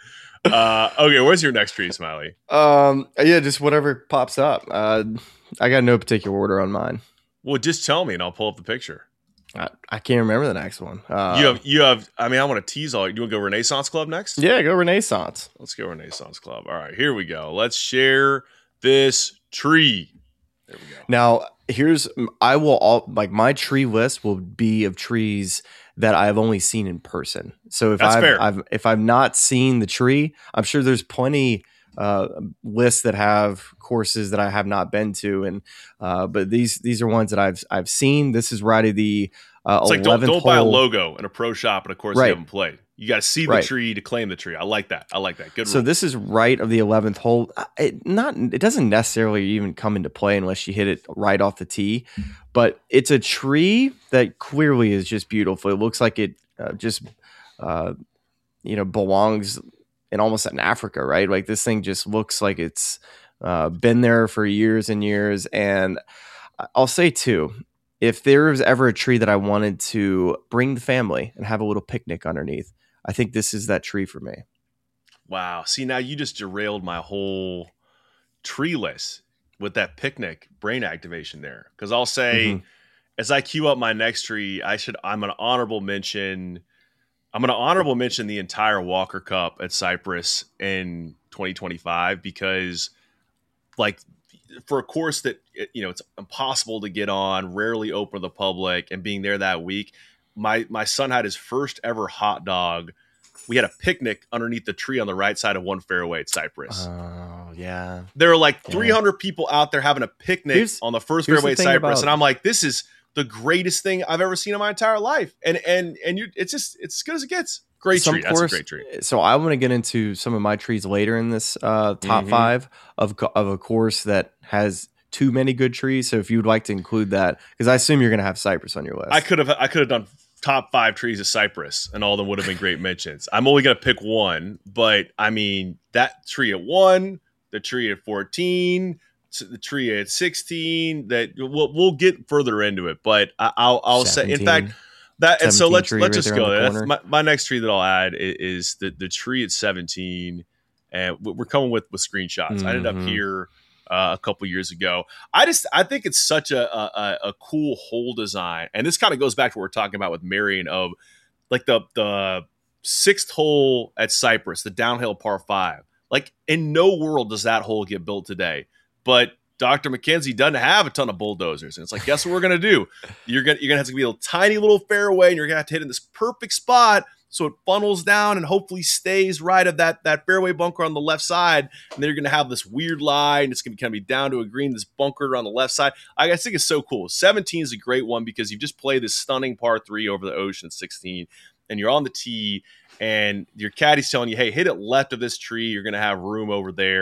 Uh okay, where's your next tree, Smiley? um, yeah, just whatever pops up. Uh, I got no particular order on mine. Well, just tell me and I'll pull up the picture. I, I can't remember the next one. Uh, you have you have I mean I want to tease all you. You want to go Renaissance Club next? yeah, go Renaissance. Let's go Renaissance Club. All right, here we go. Let's share this tree. There we go. Now, here's I will all like my tree list will be of trees that I've only seen in person. So if That's I've, fair. I've if I've not seen the tree, I'm sure there's plenty uh, lists that have courses that I have not been to, and uh, but these these are ones that I've I've seen. This is right at the uh, It's like don't, eleventh don't buy a hole. logo in a pro shop and of course Right. you haven't played. You got to see the Right. tree to claim the tree. I like that. I like that. Good. So rule. this is right of the eleventh hole. It not it doesn't necessarily even come into play unless you hit it right off the tee, but it's a tree that clearly is just beautiful. It looks like it uh, just uh, you know belongs in almost in Africa, right? Like this thing just looks like it's uh, been there for years and years. And I'll say too, if there was ever a tree that I wanted to bring the family and have a little picnic underneath, I think this is that tree for me. Wow. See, now you just derailed my whole tree list with that picnic brain activation there. Because I'll say, Mhm. as I queue up my next tree, I should. I'm an honorable mention. I'm going to honorable mention the entire Walker Cup at Cypress in twenty twenty-five because, like, for a course that you know it's impossible to get on, rarely open to the public, and being there that week, my my son had his first ever hot dog. We had a picnic underneath the tree on the right side of one fairway at Cypress. Oh, yeah. There were like Yeah. three hundred people out there having a picnic Here's- on the first here's fairway the at thing Cypress, about- and I'm like, this is the greatest thing I've ever seen in my entire life. And and and you, it's just it's as good as it gets. Great Some tree. That's a course- great tree. So I want to get into some of my trees later in this uh, top Mhm. five of co- of a course that has too many good trees. So if you would like to include that, because I assume you're going to have Cypress on your list. I could have I could have done top five trees of Cypress, and all of them would have been great mentions. I'm only gonna pick one, but I mean that tree at one, the tree at fourteen, the tree at sixteen. That we'll we'll get further into it, but I, I'll I'll say in fact. That and so seventeen let's tree let's right just there on go the there. That's corner. my, my next tree that I'll add is, is the the tree at seventeen, and we're coming with with screenshots. I ended up Mhm. here uh, a couple years ago. I just I think it's such a a, a cool hole design, and this kind of goes back to what we're talking about with Marion of like the the sixth hole at Cypress, the downhill par five. Like in no world does that hole get built today, but Doctor McKenzie doesn't have a ton of bulldozers. And it's like, guess what we're going to do? You're going you're going to have to be a tiny little fairway, and you're going to have to hit in this perfect spot so it funnels down and hopefully stays right of that, that fairway bunker on the left side. And then you're going to have this weird lie, and it's going to kind of be down to a green, this bunker on the left side. I just think it's so cool. seventeen is a great one because you just play this stunning par three over the ocean at sixteen, and you're on the tee, and your caddy's telling you, hey, hit it left of this tree. You're going to have room over there.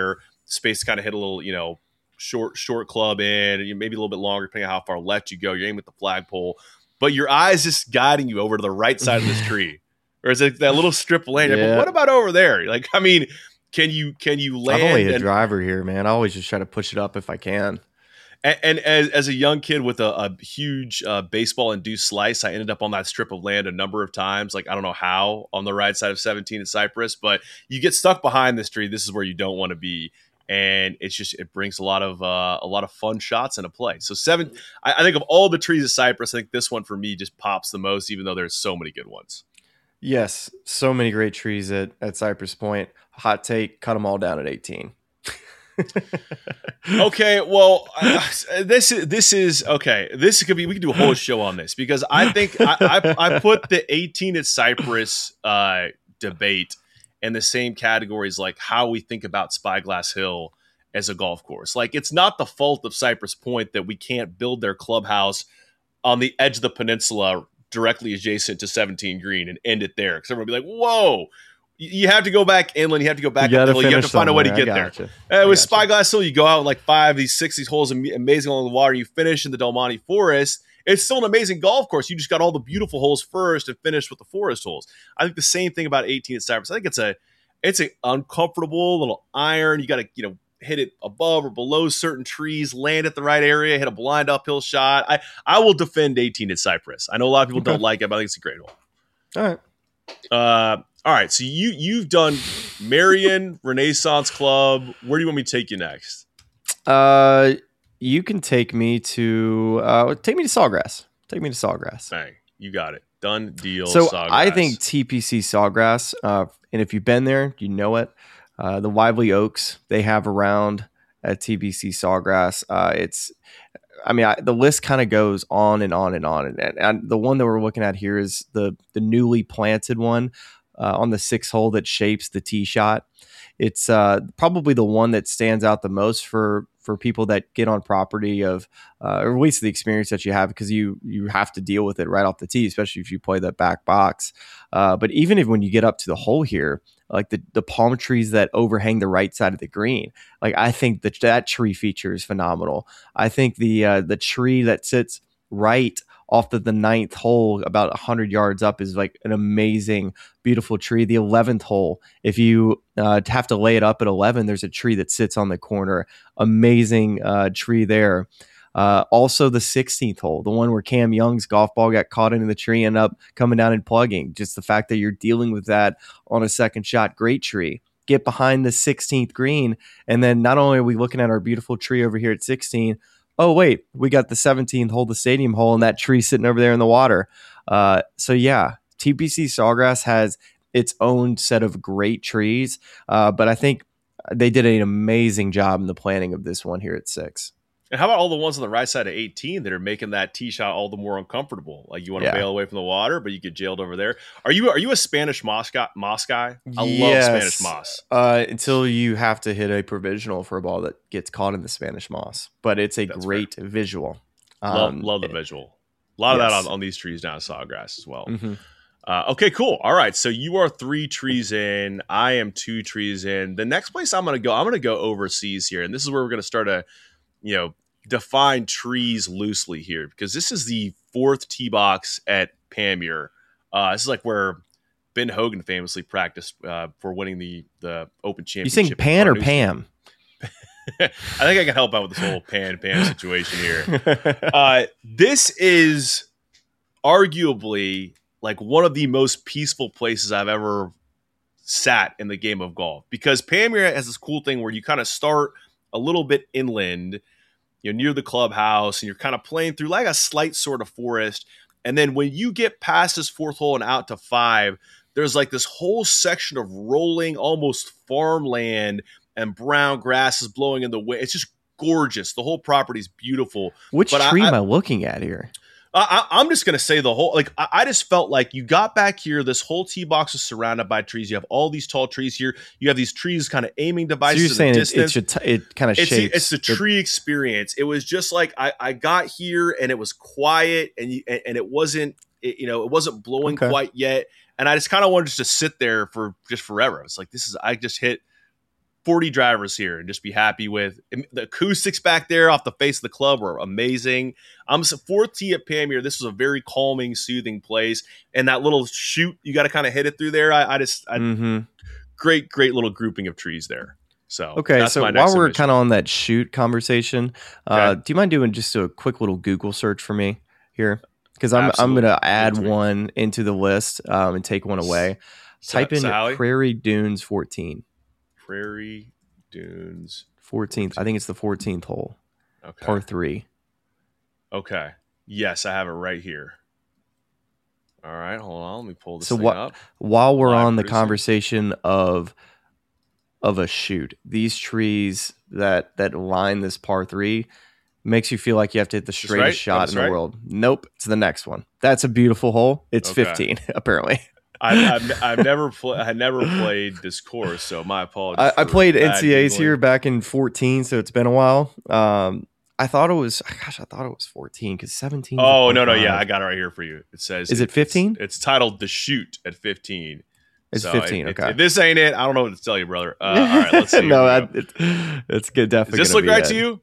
space to kind of hit a little, you know, short short club in, maybe a little bit longer depending on how far left you go. You're aiming with the flagpole, but your eyes just guiding you over to the right side of this tree, or is it that little strip of land? Yeah. But what about over there? Like, I mean, can you can you land? I'm only a and, driver here, man. I always just try to push it up if I can. and, and as, as a young kid with a, a huge uh, baseball induced slice, I ended up on that strip of land a number of times. Like, I don't know how on the right side of seventeen at Cypress, but you get stuck behind this tree. This is where you don't want to be. And it's just, it brings a lot of uh, a lot of fun shots into play. So seven, I, I think of all the trees at Cypress, I think this one for me just pops the most, even though there's so many good ones. Yes, so many great trees at, at Cypress Point. Hot take, cut them all down at eighteen. Okay, well, uh, this is this is okay. This could be, we could do a whole show on this, because I think I, I, I put the eighteen at Cypress uh, debate in the same categories like how we think about Spyglass Hill as a golf course. Like, it's not the fault of Cypress Point that we can't build their clubhouse on the edge of the peninsula directly adjacent to seventeen green and end it there. Because everyone will be like, whoa, you have to go back inland. You have to go back You up the gotta hill. You have to finish find a way to somewhere. get I there. gotcha. Uh, I with gotcha. Spyglass Hill, you go out like five, these six, these holes, am- amazing along the water. You finish in the Del Monte Forest. It's still an amazing golf course. You just got all the beautiful holes first and finish with the forest holes. I think the same thing about eighteen at Cypress. I think it's a it's an uncomfortable little iron. You got to, you know, hit it above or below certain trees, land at the right area, hit a blind uphill shot. I, I will defend eighteen at Cypress. I know a lot of people Okay. don't like it, but I think it's a great hole. All right. Uh, all right. So you, you've done Marion, Renaissance Club. Where do you want me to take you next? Uh, you can take me to uh, take me to Sawgrass. Take me to Sawgrass. Bang. You got it. Done deal. So Sawgrass. I think T P C Sawgrass, uh, and if you've been there, you know it. Uh, the Lively Oaks they have around at T P C Sawgrass. Uh, it's, I mean, I, the list kind of goes on and on and on. And, and, and the one that we're looking at here is the the newly planted one uh, on the sixth hole that shapes the tee shot. It's uh, probably the one that stands out the most for for people that get on property of, uh, or at least the experience that you have, because you you have to deal with it right off the tee, especially if you play that back box. Uh, but even if when you get up to the hole here, like the, the palm trees that overhang the right side of the green, like I think that that tree feature is phenomenal. I think the uh, the tree that sits right off of the ninth hole, about one hundred yards up, is like an amazing, beautiful tree. The eleventh hole, if you uh, have to lay it up at eleven, there's a tree that sits on the corner. Amazing uh, tree there. Uh, also, the sixteenth hole, the one where Cam Young's golf ball got caught into the tree and up coming down and plugging. Just the fact that you're dealing with that on a second shot, great tree. Get behind the sixteenth green, and then not only are we looking at our beautiful tree over here at sixteen, oh, wait, we got the seventeenth hole, the stadium hole, and that tree sitting over there in the water. Uh, so, yeah, T P C Sawgrass has its own set of great trees, uh, but I think they did an amazing job in the planning of this one here at six. And how about all the ones on the right side of eighteen that are making that tee shot all the more uncomfortable? Like, you want to Yeah. bail away from the water, but you get jailed over there. Are you are you a Spanish moss guy? Moss guy? I love Yes. Spanish moss. Uh, until you have to hit a provisional for a ball that gets caught in the Spanish moss. But it's a That's great visual. Love, Um, love the visual. A lot of yes. that on, on these trees down at Sawgrass as well. mhm. Uh, okay, cool. All right, so you are three trees in. I am two trees in. The next place I'm going to go, I'm going to go overseas here, and this is where we're going to start to, you know, define trees loosely here, because this is the fourth tee box at Panmure. Uh, this is like where Ben Hogan famously practiced uh, for winning the the Open You Championship. sing Pan in or Carnoustie. Pam? I think I can help out with this whole Pan Pam situation here. Uh, this is arguably like one of the most peaceful places I've ever sat in the game of golf, because Panmure has this cool thing where you kind of start a little bit inland, you're near the clubhouse, and you're kind of playing through like a slight sort of forest. And then when you get past this fourth hole and out to five, there's like this whole section of rolling, almost farmland, and brown grass is blowing in the wind. It's just gorgeous. The whole property is beautiful. Which But I- tree I- am I looking at here? I, I- I'm just going to say the whole, like, I, I just felt like you got back here, this whole tee box is surrounded by trees. You have all these tall trees here. You have these trees kind of aiming So devices you're in the saying it, it, distance. should t- it kind of It's the, shapes. it's the tree experience. It was just like I, I got here and it was quiet, and you, and, and it wasn't it, you know it wasn't blowing Okay. quite yet, and I just kind of wanted just to sit there for just forever. It's like, this is I just hit forty drivers here and just be happy with the acoustics back there off the face of the club are amazing. I'm um, fourth tee at Pamir. This was a very calming, soothing place, and that little chute you got to kind of hit it through there. I, I just I, mm-hmm. great, great little grouping of trees there. So okay, that's so my while next we're submission. kind of on that shoot conversation, uh, Okay. do you mind doing just a quick little Google search for me here? Because I'm Absolutely. I'm gonna add Give it to me. one into the list um, and take one away. So- Type in Sally? Prairie Dunes fourteen. Prairie Dunes. fourteenth. I think it's the fourteenth hole, Okay. par three. Okay. Yes, I have it right here. All right, hold on. Let me pull this So thing what? up. While we're Live on the producing. conversation of of a shoot, these trees that that line this par three makes you feel like you have to hit the This straightest right? shot This in the right? world. Nope, it's the next one. That's a beautiful hole. It's Okay. fifteen apparently. I, I've, I've never played. I never played this course, so my apologies. I, I for played bad N C As Googling. here back in fourteen, so it's been a while. Um, I thought it was, gosh, I thought it was fourteen because seventeen. Oh no, no, yeah, I got it right here for you. It says, Is it fifteen? It's, it's titled "The Shoot" at fifteen. It's So fifteen. it- okay. it- if this ain't it, I don't know what to tell you, brother. Uh, all right, let's see. Here no, we I, go. it, it's good. Does Definitely. this gonna look be right it. to you?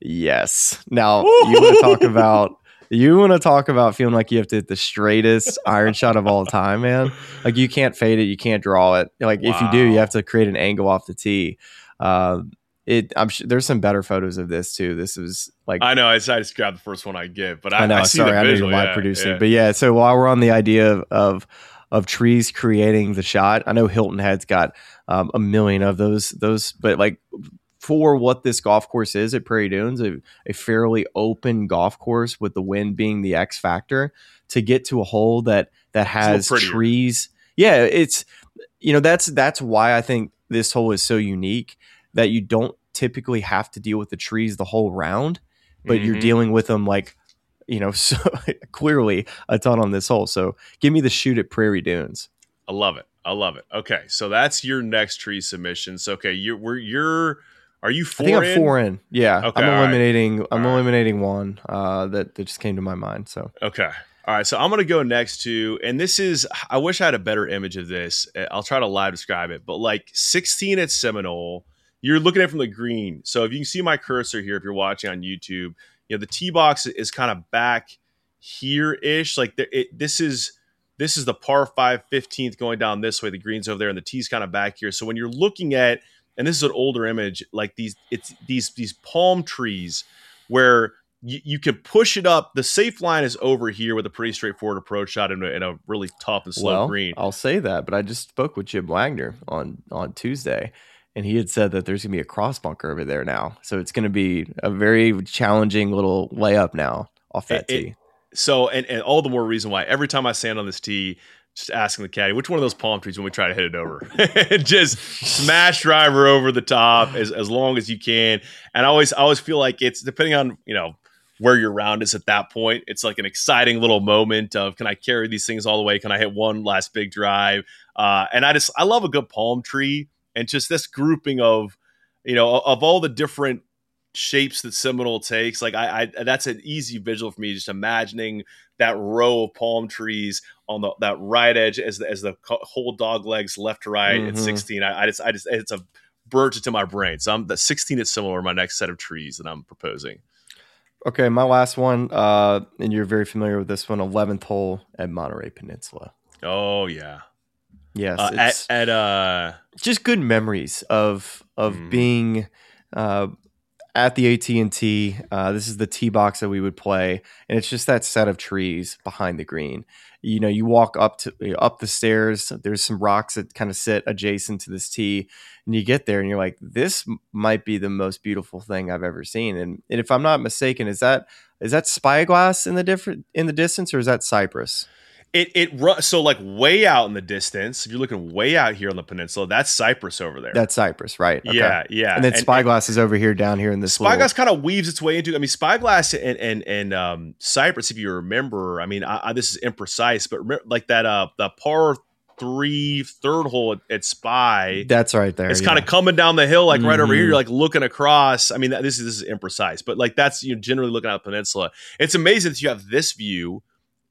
Yes. Now you want to talk about you want to talk about feeling like you have to hit the straightest iron shot of all time, man. Like you can't fade it, you can't draw it. Like if you do, you Wow. have to create an angle off the tee. Uh, it. I'm sure there's some better photos of this too. This was like I know. I decided to grab the first one I get, but I, I know. I see sorry, the I visual. need to live yeah, produce yeah. it. But yeah, so while we're on the idea of, of of trees creating the shot, I know Hilton Head's got um, a million of those those, but like for what this golf course is at Prairie Dunes, a, a fairly open golf course with the wind being the X factor, to get to a hole that that has prettier. trees. Yeah, it's you know that's that's why I think this hole is so unique, that you don't typically have to deal with the trees the whole round, but you're Mhm. dealing with them like, you know, so clearly a ton on this hole. So give me the shoot at Prairie Dunes. I love it. I love it. Okay, so that's your next tree submission. So okay, you're we're you're are you four I think I'm in? four in. Yeah, Okay, I'm all right. eliminating. I'm All right. eliminating one uh, that that just came to my mind. So Okay. All right. So I'm going to go next to, and this is, I wish I had a better image of this. I'll try to live describe it, but like sixteen at Seminole, you're looking at it from the green. So if you can see my cursor here, if you're watching on YouTube, you know, the tee box is kind of back here ish. Like the, it, this is, this is the par five fifteenth going down this way. The green's over there and the tee's kind of back here. So when you're looking at, and this is an older image, like these, it's these, these palm trees where you, you can push it up. The safe line is over here with a pretty straightforward approach shot in a, in a really tough and slow well, green. I'll say that, but I just spoke with Jim Wagner on on Tuesday, and he had said that there's gonna be a cross bunker over there now, so it's gonna be a very challenging little layup now off that It- it- tee. So, and, and all the more reason why every time I stand on this tee, just asking the caddy, which one of those palm trees when we try to hit it over? Just smash driver over the top as, as long as you can. And I always, I always feel like it's depending on, you know, where your round is at that point. It's like an exciting little moment of, can I carry these things all the way? Can I hit one last big drive? Uh, and I just, I love a good palm tree and just this grouping of, you know, of all the different shapes that Seminole takes. Like I, I, that's an easy visual for me, just imagining that row of palm trees on the that right edge as the, as the whole dog legs left to right Mhm. at sixteen. I, I just, I just, it's a burnt into my brain. So I'm the sixteen is similar. My next set of trees that I'm proposing. Okay, my last one, uh, and you're very familiar with this one, eleventh hole at Monterey Peninsula. Oh yeah. Yes, Uh, it's at, at uh, just good memories of of Mhm. being uh, at the A T and T. Uh, this is the tee box that we would play, and it's just that set of trees behind the green. You know, you walk up to up the stairs. There's some rocks that kind of sit adjacent to this tee, and you get there, and you're like, "This m- might be the most beautiful thing I've ever seen." And, and if I'm not mistaken, is that is that spyglass in the different in the distance, or is that cypress? it it ru- so like way out in the distance. If you're looking way out here on the peninsula, that's Cypress over there. That's cypress, right? Okay. yeah, yeah. And then spyglass is over here, down here in this. little- Spyglass kind of weaves its way into. I mean, Spyglass and and and um, Cypress. If you remember, I mean, I, I, this is imprecise, but remember, like that, uh, the par three third hole at, at Spy. That's right there. It's yeah. kind of coming down the hill, like right over here. Mhm. You're like looking across. I mean, that, this is this is imprecise, but like that's you know, generally looking at the peninsula. It's amazing that you have this view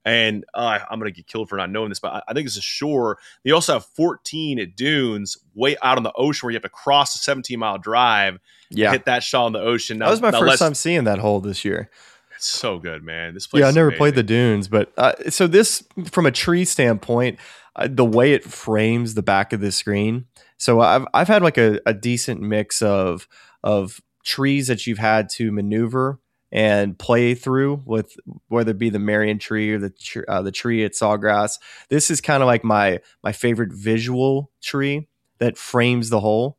And uh, I'm going to get killed for not knowing this, but I, I think it's a shore. They also have fourteen at dunes way out on the ocean where you have to cross a seventeen mile drive Yeah. to hit that shot in the ocean. Now, that was my now first let's- time seeing that hole this year. It's so good, man. This place Yeah, I is never amazing. played the dunes, but uh, so this, from a tree standpoint, uh, the way it frames the back of the screen. So I've I've had like a, a decent mix of of trees that you've had to maneuver and play through, with whether it be the Marion tree or the tr- uh, the tree at Sawgrass. This is kind of like my my favorite visual tree that frames the hole,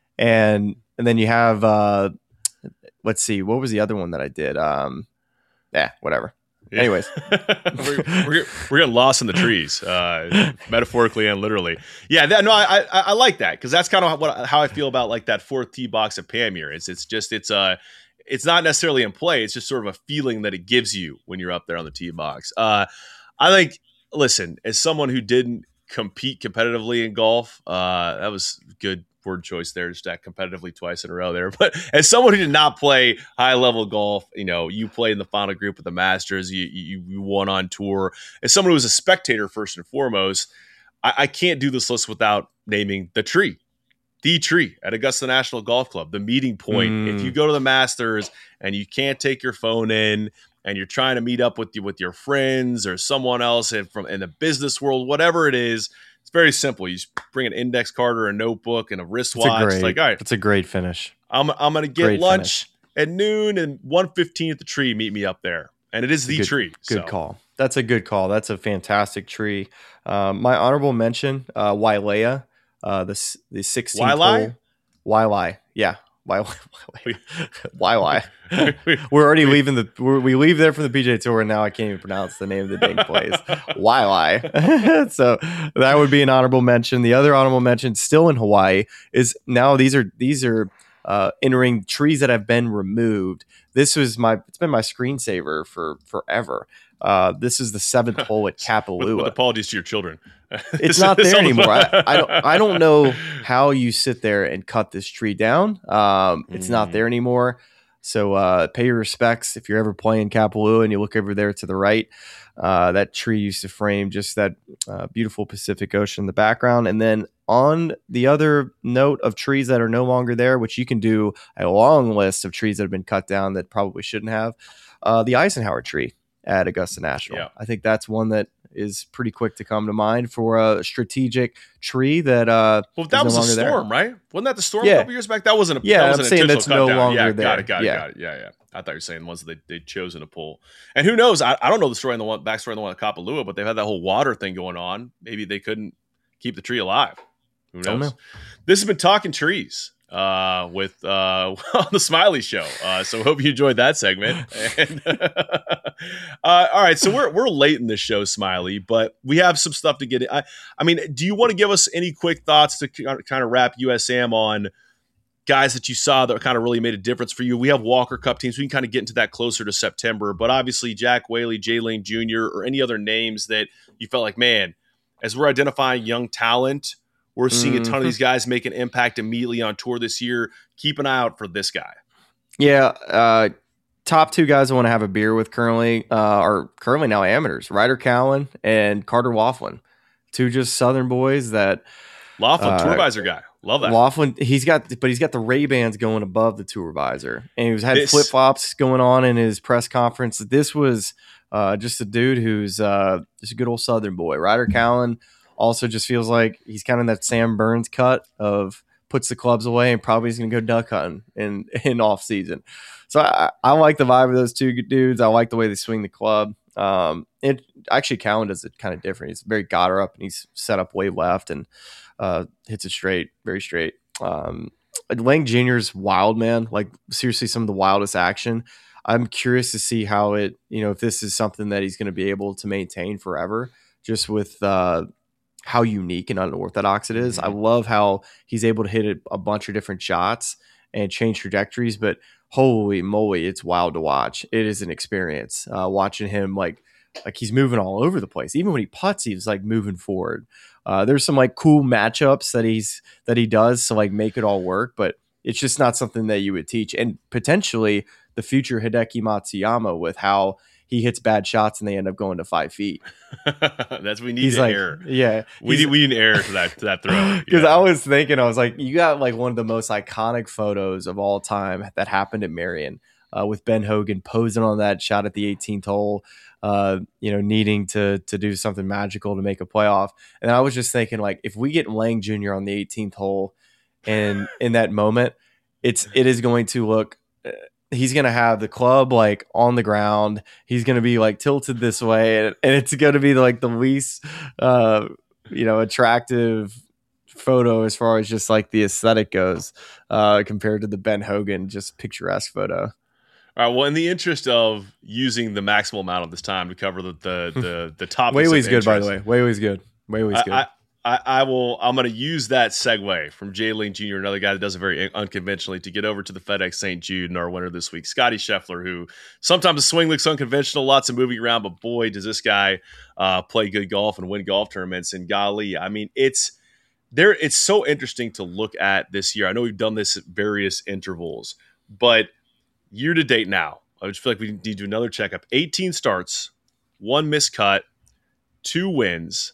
and and then you have uh, let's see, what was the other one that I did? Um, yeah, whatever. Yeah. Anyways, we're, we're, we're getting lost in the trees, uh, metaphorically and literally. Yeah, that, no, I, I I like that because that's kind of what how I feel about like that fourth tee box at Pamir. It's it's just it's uh it's not necessarily in play. It's just sort of a feeling that it gives you when you're up there on the tee box. Uh, I think. Listen, as someone who didn't compete competitively in golf, uh, that was good word choice there, just that competitively twice in a row there. But as someone who did not play high level golf, you know, you played in the final group of the Masters, you you, you won on tour. As someone who was a spectator first and foremost, I, I can't do this list without naming the tree, the tree at Augusta National Golf Club, the meeting point. Mm. If you go to the Masters and you can't take your phone in, and you're trying to meet up with you with your friends or someone else in, from in the business world, whatever it is, it's very simple. You just bring an index card or a notebook and a it's wristwatch. a great, It's like, all right, it's a great finish. I'm I'm gonna get Great lunch at noon and one fifteen at the tree. Meet me up there, and it is the Good- tree. Good so. call. That's a good call. That's a fantastic tree. Um, my honorable mention, uh, Wailea, uh, the s- the sixteenth Wailea? hole. Wailea, yeah, Wailea. We- Wailea. We're already leaving the. We're, we leave there from the P G A Tour, and now I can't even pronounce the name of the dang place. Wailea. So that would be an honorable mention. The other honorable mention, still in Hawaii, is now these are these are uh, entering trees that have been removed. This was my. It's been my screensaver for forever. Uh, this is the seventh hole at with, Kapalua. with apologies to your children. It's not there anymore. I, I don't. I don't know how you sit there and cut this tree down. Um, it's Mm. not there anymore. So uh, pay your respects if you're ever playing Kapalua and you look over there to the right. Uh, that tree used to frame just that uh, beautiful Pacific Ocean in the background. And then on the other note of trees that are no longer there, which you can do a long list of trees that have been cut down that probably shouldn't have, uh, the Eisenhower tree at Augusta National. Yeah. I think that's one that is pretty quick to come to mind for a strategic tree that uh Well, that is was no a longer there. storm, right? Wasn't that the storm Yeah. a couple years back? That wasn't a Yeah, that I'm wasn't saying an that's intentional no cut down. longer yeah, there. Got it, got it, Yeah. got it. Yeah, yeah. I thought you were saying the ones that they they'd chosen to pull. And who knows? I, I don't know the story in the one backstory in the one at Kapalua, but they've had that whole water thing going on. Maybe they couldn't keep the tree alive. Who Don't knows? know. This has been Talking Trees uh, with uh, on the Smiley Show. Uh, so hope you enjoyed that segment. And, uh, all right, so we're we're late in this show, Smiley, but we have some stuff to get in. I, I mean, do you want to give us any quick thoughts to kind of wrap U S A M on guys that you saw that kind of really made a difference for you? We have Walker Cup teams. We can kind of get into that closer to September, but obviously Jack Whaley, Jay Lane Junior, or any other names that you felt like, man, as we're identifying young talent, we're seeing a ton of these guys make an impact immediately on tour this year. Keep an eye out for this guy. Yeah, uh, top two guys I want to have a beer with currently uh, are currently now amateurs: Ryder Cowan and Carter Laughlin, two just Southern boys that Laughlin, Uh, tour visor guy. Love that. Laughlin. He's got, but he's got the Ray Bans going above the tour visor, and he was had This- flip flops going on in his press conference. This was uh, just a dude who's uh, just a good old Southern boy. Ryder Cowan also just feels like he's kind of that Sam Burns cut of puts the clubs away and probably is going to go duck hunting in in off season. So I, I like the vibe of those two dudes. I like the way they swing the club. Um, it actually Cowan does it kind of different. He's very gotter up and he's set up way left and uh, hits it straight, very straight. Um, Lang Junior's wild, man. Like seriously, some of the wildest action. I'm curious to see how it, you know, if this is something that he's going to be able to maintain forever, just with uh, how unique and unorthodox it is. I love how he's able to hit a, a bunch of different shots and change trajectories, but holy moly, it's wild to watch. It is an experience uh, watching him like like he's moving all over the place. Even when he putts, he's like moving forward. Uh, there's some like cool matchups that he's that he does to like make it all work, but it's just not something that you would teach. And potentially the future Hideki Matsuyama with how he hits bad shots and they end up going to five feet. That's we need he's an like, error. Yeah, we need we need an error to that to that throw. Because yeah. I was thinking, I was like, you got like one of the most iconic photos of all time that happened at Marion uh, with Ben Hogan posing on that shot at the eighteenth hole. Uh, you know, needing to to do something magical to make a playoff. And I was just thinking, like, if we get Lang Junior on the eighteenth hole, and in that moment, it's it is going to look. Uh, he's going to have the club like on the ground. He's going to be like tilted this way, and, and it's going to be like the least, uh, you know, attractive photo as far as just like the aesthetic goes, uh, compared to the Ben Hogan just picturesque photo. All right. Well, in the interest of using the maximal amount of this time to cover the the the, the topics, Wayway's good, by the way. Wayway's good. Wayway's good. I, I, I will. I'm going to use that segue from Jay Lang Junior, another guy that does it very unconventionally, to get over to the FedEx Saint Jude and our winner this week, Scotty Scheffler, who sometimes the swing looks unconventional, lots of moving around, but boy, does this guy uh, play good golf and win golf tournaments. And golly, I mean, it's there. It's so interesting to look at this year. I know we've done this at various intervals, but year to date now, I just feel like we need to do another checkup. eighteen starts, one miscut, two wins,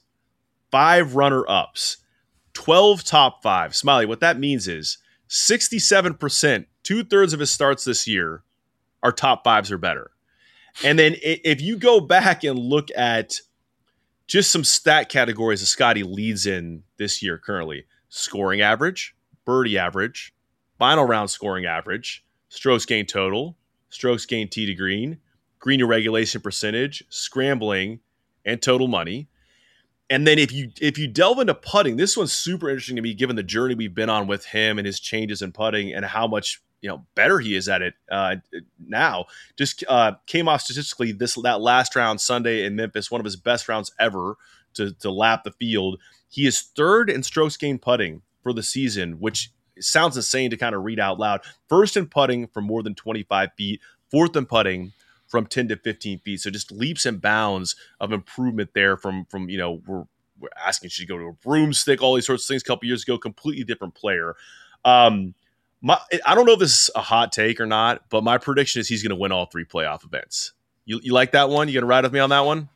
five runner-ups, twelve top five. Smiley, what that means is sixty-seven percent, two-thirds of his starts this year are top fives or better. And then if you go back and look at just some stat categories that Scotty leads in this year currently, scoring average, birdie average, final round scoring average, strokes gained total, strokes gained tee to green, green to regulation percentage, scrambling, and total money. And then if you if you delve into putting, this one's super interesting to me, given the journey we've been on with him and his changes in putting and how much you know better he is at it uh, now. Just uh, came off statistically this that last round Sunday in Memphis, one of his best rounds ever to to lap the field. He is third in strokes gained putting for the season, which sounds insane to kind of read out loud. First in putting from more than twenty-five feet, fourth in putting from ten to fifteen feet. So just leaps and bounds of improvement there from, from you know, we're, we're asking, should you go to a broomstick, all these sorts of things a couple years ago, completely different player. Um, my, I don't know if this is a hot take or not, but my prediction is he's going to win all three playoff events. You, you like that one? You going to ride with me on that one?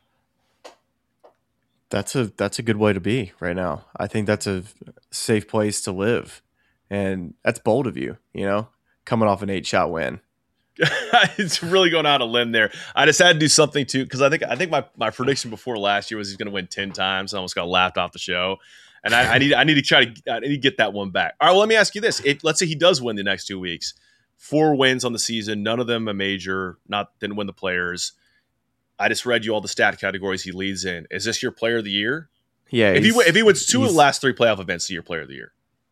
That's a, that's a good way to be right now. I think that's a safe place to live. And that's bold of you, you know, coming off an eight shot win. It's really going out a limb there. I just had to do something too, because I think I think my, my prediction before last year was he's going to win ten times. I almost got laughed off the show, and I, I need I need to try to I need to get that one back. All right, well, let me ask you this: if, let's say he does win the next two weeks, four wins on the season, none of them a major, not didn't win the Players. I just read you all the stat categories he leads in. Is this your Player of the Year? Yeah. If he if he wins two of the last three playoff events, your Player of the Year.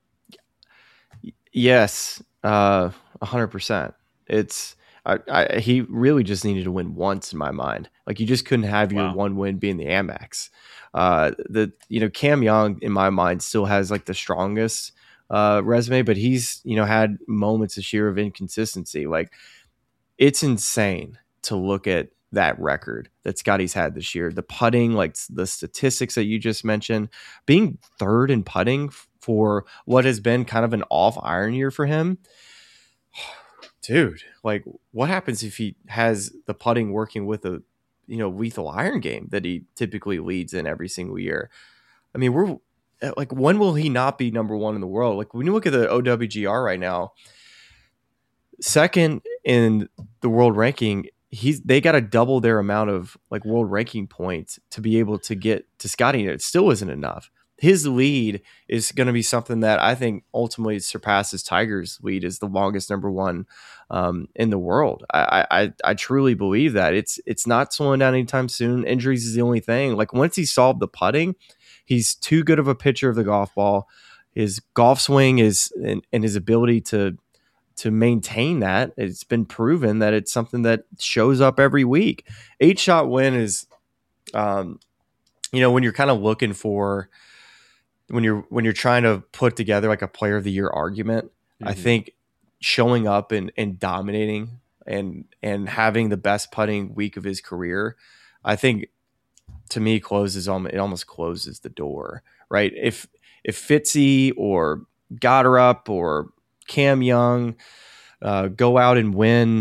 Yes, uh, a hundred percent. It's I, I, he really just needed to win once in my mind. Like you just couldn't have your Wow. one win being the Amex. Uh, the you know Cam Young in my mind still has like the strongest uh, resume, but he's you know had moments this year of inconsistency. Like it's insane to look at that record that Scotty's had this year. The putting, like the statistics that you just mentioned, being third in putting for what has been kind of an off iron year for him. Dude, like what happens if he has the putting working with a, you know, lethal iron game that he typically leads in every single year? I mean, we're like, when will he not be number one in the world? Like when you look at the O W G R right now, second in the world ranking, he's they got to double their amount of like world ranking points to be able to get to Scotty. And it still isn't enough. His lead is going to be something that I think ultimately surpasses Tiger's lead as the longest number one um, in the world. I, I I truly believe that it's it's not slowing down anytime soon. Injuries is the only thing. Like once he solved the putting, he's too good of a pitcher of the golf ball. His golf swing is and, and his ability to to maintain that. It's been proven that it's something that shows up every week. Eight shot win is, um, you know, when you're kind of looking for. When you're when you're trying to put together like a Player of the Year argument, mm-hmm. I think showing up and, and dominating and and having the best putting week of his career, I think to me closes on it almost closes the door, right? If if Fitzy or Goddard or Cam Young uh, go out and win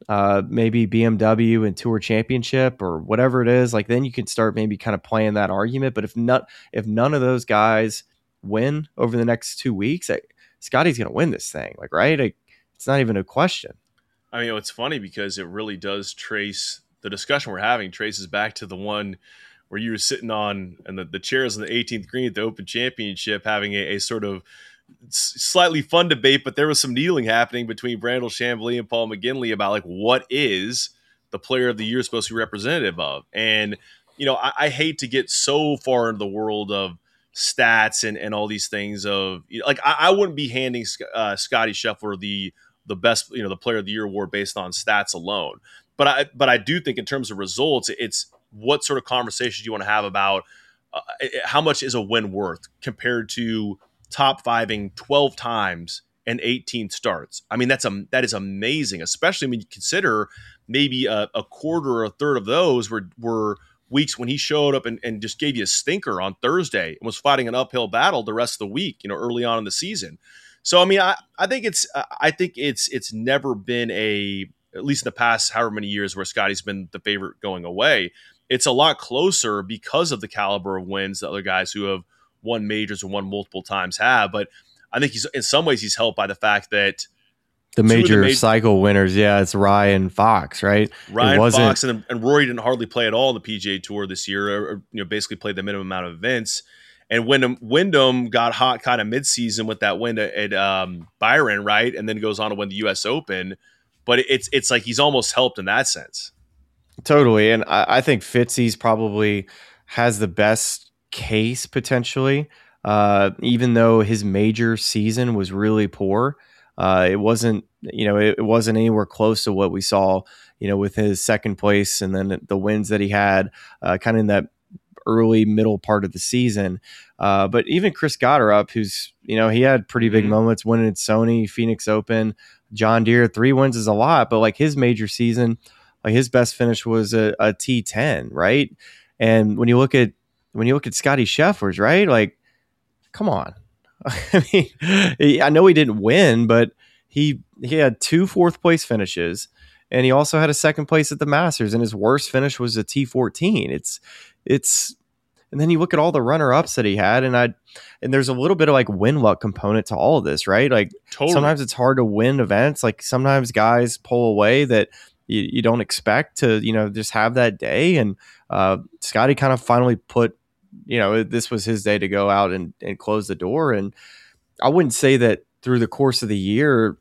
uh, maybe B M W and Tour Championship or whatever it is, like then you can start maybe kind of playing that argument. But if not, if none of those guys win over the next two weeks, like, Scotty's going to win this thing. Like, right? Like, it's not even a question. I mean, it's funny because it really does trace the discussion we're having traces back to the one where you were sitting on and the, the chairs on the eighteenth green at the Open Championship, having a, a sort of slightly fun debate, but there was some needling happening between Brandel Chambly and Paul McGinley about like what is the player of the year supposed to be representative of. And, you know, I, I hate to get so far into the world of stats and, and all these things of like, I, I wouldn't be handing uh, Scotty Scheffler the, the best, you know, the player of the year award based on stats alone. But I, but I do think in terms of results, it's what sort of conversations you want to have about uh, how much is a win worth compared to top fiving twelve times and eighteen starts. I mean, that's a, that is amazing, especially when you consider maybe a, a quarter or a third of those were, were weeks when he showed up and, and just gave you a stinker on Thursday and was fighting an uphill battle the rest of the week, you know, early on in the season. So, I mean, I, I think it's, I think it's, it's never been a, at least in the past however many years where Scotty's been the favorite going away. It's a lot closer because of the caliber of wins that other guys who have won majors and won multiple times have. But I think he's in some ways he's helped by the fact that the major the major cycle winners, yeah, it's Ryan Fox, right? Ryan Fox and, and Rory didn't hardly play at all on the P G A Tour this year, or, or you know, basically played the minimum amount of events. And Wyndham, Wyndham got hot kind of midseason with that win at, at um, Byron, right? And then goes on to win the U S Open. But it's it's like he's almost helped in that sense. Totally. And I, I think Fitzy's probably has the best case potentially, uh, even though his major season was really poor. Uh, it wasn't, you know, it, it wasn't anywhere close to what we saw, you know, with his second place and then the wins that he had uh, kind of in that early middle part of the season. Uh, but even Chris Gotterup, who's, you know, he had pretty big mm-hmm. moments winning at Sony, Phoenix Open, John Deere, three wins is a lot, but like his major season, like his best finish was a, a T ten, right? And when you look at, when you look at Scotty Scheffler's, right? Like, come on. I mean, I know he didn't win, but he he had two fourth place finishes, and he also had a second place at the Masters, and his worst finish was a T fourteen. It's it's, and then you look at all the runner ups that he had, and I and there's a little bit of like win luck component to all of this, right? Like totally. Sometimes it's hard to win events. Like sometimes guys pull away that you, you don't expect to, you know, just have that day. And uh, Scotty kind of finally put, you know, this was his day to go out and, and close the door. And I wouldn't say that through the course of the year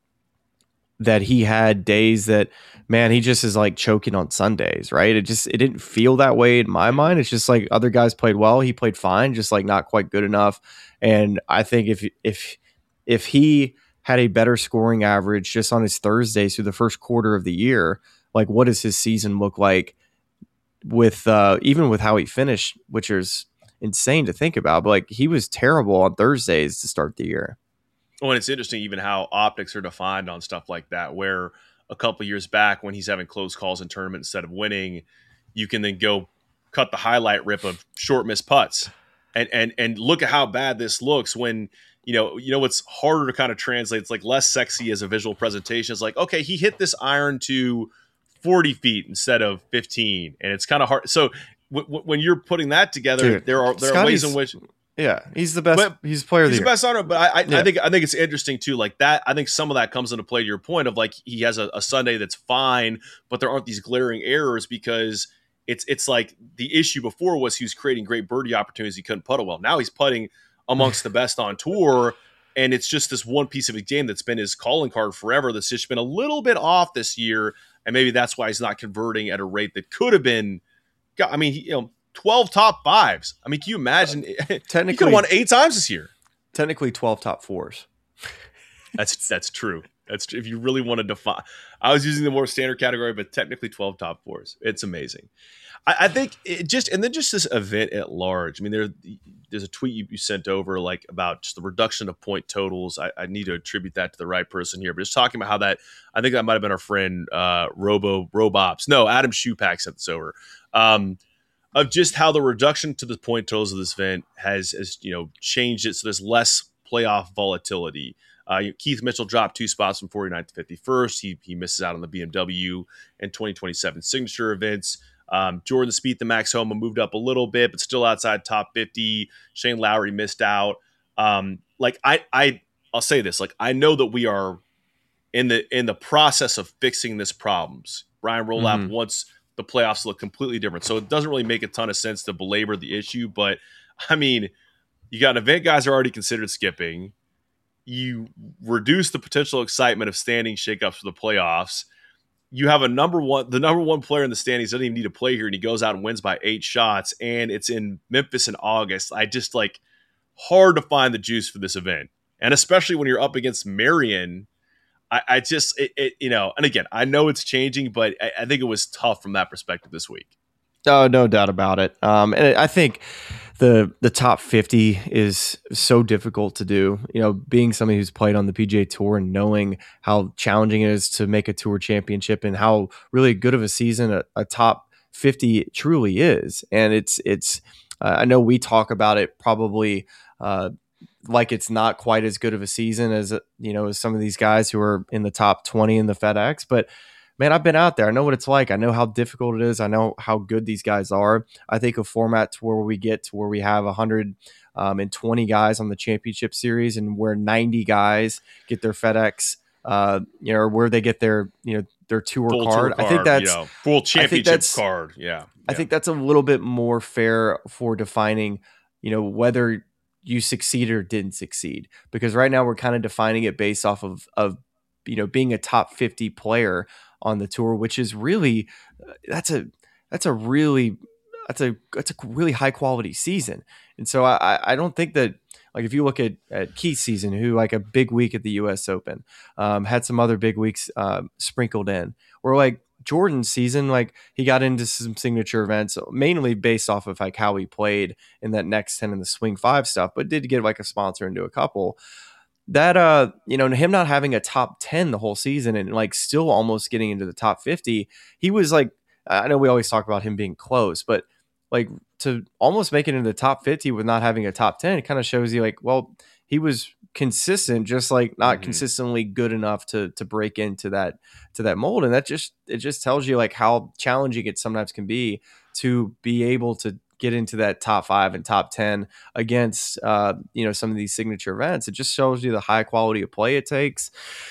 that he had days that, man, he just is like choking on Sundays, right? It just, it didn't feel that way in my mind. It's just like other guys played well. He played fine, just like not quite good enough. And I think if, if, if he had a better scoring average just on his Thursdays through the first quarter of the year, like what does his season look like with, uh, even with how he finished, which is insane to think about, but like he was terrible on Thursdays to start the year. Well, and it's interesting even how optics are defined on stuff like that, where a couple of years back when he's having close calls in tournament instead of winning, you can then go cut the highlight rip of short missed putts and, and, and look at how bad this looks when, you know, you know, what's harder to kind of translate. It's like less sexy as a visual presentation. It's like, okay, he hit this iron to forty feet instead of fifteen. And it's kind of hard. So w- w- when you're putting that together, Dude, there are, there Scotty's, are ways in which, yeah, he's the best. But, he's player of the he's year. the best honor, but I, I, yeah. I think I think it's interesting too. Like that, I think some of that comes into play to your point of like he has a, a Sunday that's fine, but there aren't these glaring errors because it's it's like the issue before was he was creating great birdie opportunities. He couldn't putt it well. Now he's putting amongst the best on tour, and it's just this one piece of a game that's been his calling card forever. That's just been a little bit off this year, and maybe that's why he's not converting at a rate that could have been. I mean, he, you know. twelve top fives. I mean, can you imagine? Uh, technically, he could have won eight times this year. Technically, twelve top fours. That's that's true. That's if you really want to define. I was using the more standard category, but technically twelve top fours. It's amazing. I, I think it just and then just this event at large. I mean, there there's a tweet you, you sent over like about just the reduction of point totals. I, I need to attribute that to the right person here, but just talking about how that. I think that might have been our friend uh, Robo Robops. No, Adam Shupak sent this over. Um, Of just how the reduction to the point totals of this event has, has, you know, changed it so there's less playoff volatility. Uh, Keith Mitchell dropped two spots from forty-ninth to fifty-first. He he misses out on the B M W and twenty twenty-seven signature events. Um, Jordan Spieth and Max Homa moved up a little bit, but still outside top fifty. Shane Lowry missed out. Um, like I, I, I'll say this: like I know that we are in the in the process of fixing this problems. Brian Rolapp Mm-hmm. wants the playoffs to look completely different, so it doesn't really make a ton of sense to belabor the issue. But I mean, you got event guys are already considered skipping. You reduce the potential excitement of standing shakeups for the playoffs. You have a number one, the number one player in the standings doesn't even need to play here, and he goes out and wins by eight shots, and it's in Memphis in August. I just like hard to find the juice for this event, and especially when you're up against Marion. I, I just, it, it, you know, and again, I know it's changing, but I, I think it was tough from that perspective this week. Oh, no doubt about it. Um, and I think the the top fifty is so difficult to do. You know, being somebody who's played on the P G A Tour and knowing how challenging it is to make a tour championship and how really good of a season a, a top fifty truly is. And it's it's. Uh, I know we talk about it probably uh, like it's not quite as good of a season as you know as some of these guys who are in the top twenty in the FedEx, but. Man, I've been out there. I know what it's like. I know how difficult it is. I know how good these guys are. I think a format to where we get to where we have one hundred twenty guys on the championship series and where ninety guys get their FedEx, uh, you know, or where they get their, you know, their tour Full card. tour I think card, that's you know, full championship that's, card. Yeah. I yeah. think that's a little bit more fair for defining, you know, whether you succeeded or didn't succeed. Because right now we're kind of defining it based off of, of, you know, being a top fifty player on the tour, which is really that's a that's a really that's a that's a really high quality season. And so I I don't think that like if you look at, at Keith's season, who like a big week at the U S Open, um, had some other big weeks uh, sprinkled in, or like Jordan's season, like he got into some signature events, mainly based off of like how he played in that next ten in the swing five stuff, but did get like a sponsor into a couple. That, uh, you know, him not having a top ten the whole season and like still almost getting into the top fifty, he was like, I know we always talk about him being close, but like to almost make it into the top fifty with not having a top ten, it kind of shows you like, well, he was consistent, just like not Mm-hmm. consistently good enough to to break into that to that mold. And that just it just tells you like how challenging it sometimes can be to be able to get into that top five and top ten against, uh, you know, some of these signature events. It just shows you the high quality of play it takes.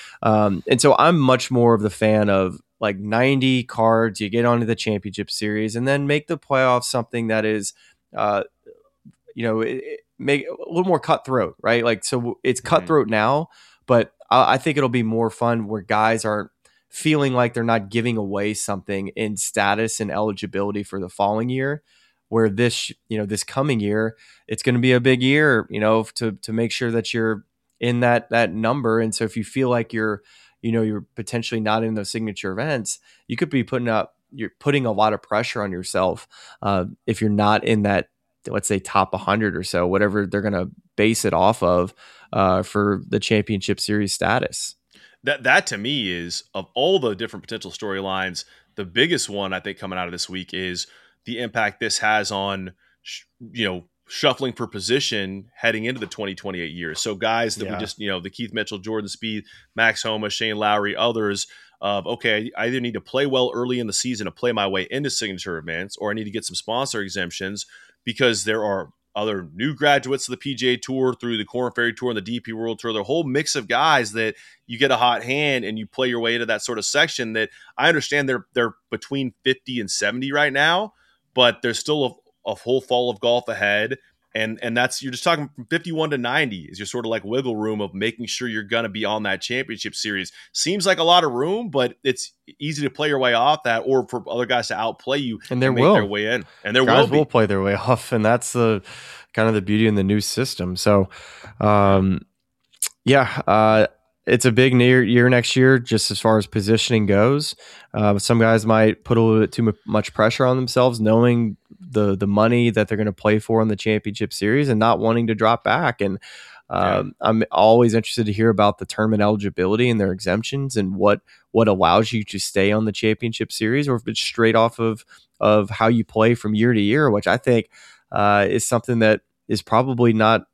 Um, and so I'm much more of the fan of like ninety cards, you get onto the championship series and then make the playoffs something that is, uh, you know, it, it make a little more cutthroat, right? Like, so it's cutthroat mm-hmm. now, but I, I think it'll be more fun where guys aren't feeling like they're not giving away something in status and eligibility for the following year. Where this, you know, this coming year, it's going to be a big year, you know, to to make sure that you're in that that number. And so if you feel like you're, you know, you're potentially not in those signature events, you could be putting up, you're putting a lot of pressure on yourself uh, if you're not in that, let's say, top one hundred or so, whatever they're going to base it off of uh, for the championship series status. That that to me is, of all the different potential storylines, the biggest one I think coming out of this week is the impact this has on, you know, shuffling for position heading into the twenty twenty-eight year. So guys that yeah. we just, you know, the Keith Mitchell, Jordan Spieth, Max Homa, Shane Lowry, others of, okay, I either need to play well early in the season to play my way into signature events, or I need to get some sponsor exemptions because there are other new graduates of the P G A Tour through the Korn Ferry Tour and the D P World Tour, the whole mix of guys that you get a hot hand and you play your way into that sort of section that I understand they're, they're between fifty and seventy right now, but there's still a, a whole fall of golf ahead. And and that's, you're just talking from fifty-one to ninety is your sort of like wiggle room of making sure you're going to be on that championship series. Seems like a lot of room, but it's easy to play your way off that, or for other guys to outplay you and they and make will. their way in. And there guys will, be. will play their way off. And that's the kind of the beauty in the new system. So, um, yeah, uh, it's a big year, year next year, just as far as positioning goes. Uh, some guys might put a little bit too much pressure on themselves, knowing the the money that they're going to play for in the championship series and not wanting to drop back. And um, yeah. I'm always interested to hear about the tournament eligibility and their exemptions and what what allows you to stay on the championship series, or if it's straight off of of how you play from year to year, which I think uh, is something that is probably not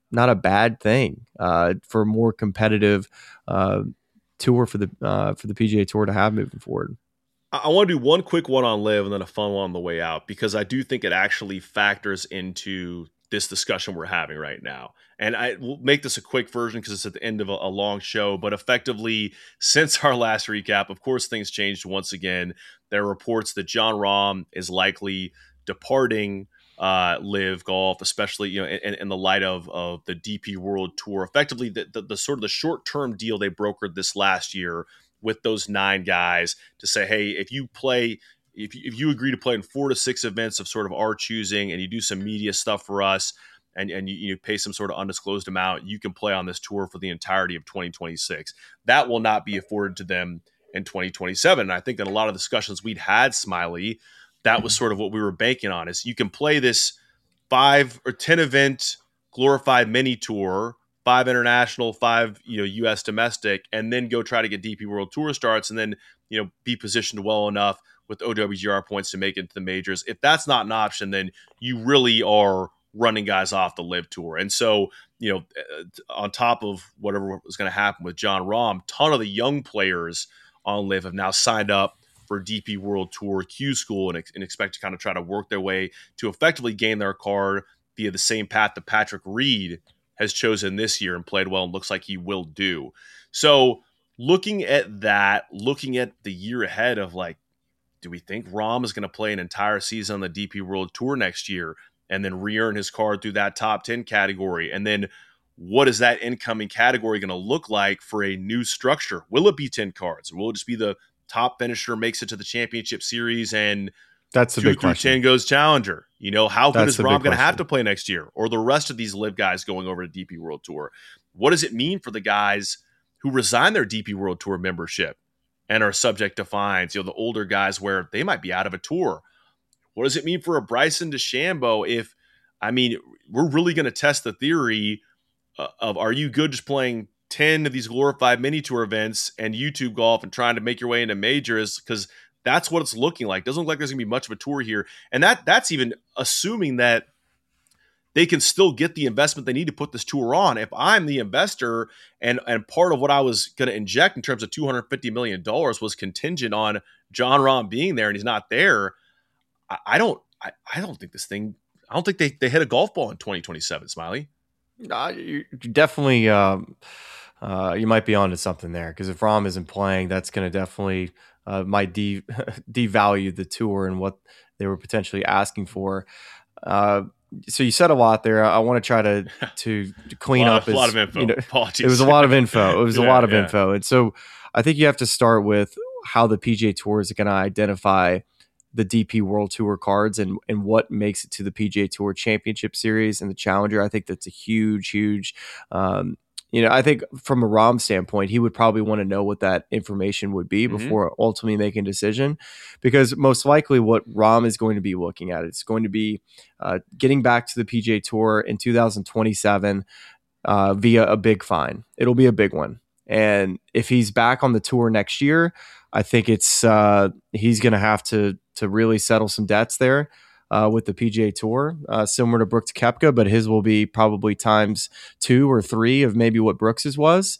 not a bad thing uh, for a more competitive uh, tour for the uh, for the P G A Tour to have moving forward. I want to do one quick one on Liv and then a fun one on the way out, because I do think it actually factors into this discussion we're having right now. And I will make this a quick version because it's at the end of a, a long show, but effectively since our last recap, of course, things changed once again. There are reports that Jon Rahm is likely departing uh, Liv Golf, especially, you know, in, in the light of, of the D P World Tour, effectively the, the, the sort of the short-term deal they brokered this last year with those nine guys to say, hey, if you play, if you, if you agree to play in four to six events of sort of our choosing and you do some media stuff for us and, and you, you pay some sort of undisclosed amount, you can play on this tour for the entirety of twenty twenty-six. That will not be afforded to them in twenty twenty-seven. And I think that a lot of discussions we'd had, Smiley, that was sort of what we were banking on, is you can play this five or ten event glorified mini tour, five international, five, you know, U S domestic, and then go try to get D P World Tour starts and then, you know, be positioned well enough with O W G R points to make it to the majors. If that's not an option, then you really are running guys off the Live Tour. And so, you know, on top of whatever was going to happen with Jon Rahm, a ton of the young players on Live have now signed up for D P World Tour Q School and, and expect to kind of try to work their way to effectively gain their card via the same path that Patrick Reed has chosen this year and played well and looks like he will do. So looking at that, looking at the year ahead of like, do we think Rahm is going to play an entire season on the D P World Tour next year and then re-earn his card through that top ten category? And then what is that incoming category going to look like for a new structure? Will it be ten cards? Or will it just be the top finisher makes it to the championship series and that's the two big through question. ten goes challenger? You know, how good That's is the Rahm big going to have question. to play next year? Or the rest of these Live guys going over to D P World Tour? What does it mean for the guys who resign their D P World Tour membership and are subject to fines? You know, the older guys where they might be out of a tour. What does it mean for a Bryson DeChambeau if, I mean, we're really going to test the theory of, are you good just playing ten of these glorified mini tour events and YouTube golf and trying to make your way into majors? Because that's what it's looking like. Doesn't look like there's gonna be much of a tour here. And that that's even assuming that they can still get the investment they need to put this tour on. If I'm the investor and, and part of what I was going to inject in terms of two hundred fifty million dollars was contingent on Jon Rahm being there and he's not there, I, I don't I, I don't think this thing, I don't think they, they hit a golf ball in twenty twenty-seven, Smiley. Uh, you definitely, um, uh, you might be onto something there, because if Rahm isn't playing, that's going to definitely uh, might de- devalue the tour and what they were potentially asking for. Uh, so you said a lot there. I want to try to to, to clean a lot, up. A as, lot of info. You know, Apologies. it was a lot of info. It was yeah, a lot of yeah. info, and so I think you have to start with how the P G A Tour is going to identify the D P World Tour cards and and what makes it to the P G A Tour Championship Series and the Challenger. I think that's a huge, huge. Um, you know, I think from a Rahm standpoint, he would probably want to know what that information would be mm-hmm. before ultimately making a decision, because most likely what Rahm is going to be looking at, it's going to be uh, getting back to the P G A Tour in two thousand twenty-seven uh, via a big fine. It'll be a big one. And if he's back on the tour next year, I think it's uh, he's going to have to to really settle some debts there uh, with the P G A Tour, uh, similar to Brooks Koepka, but his will be probably times two or three of maybe what Brooks's was.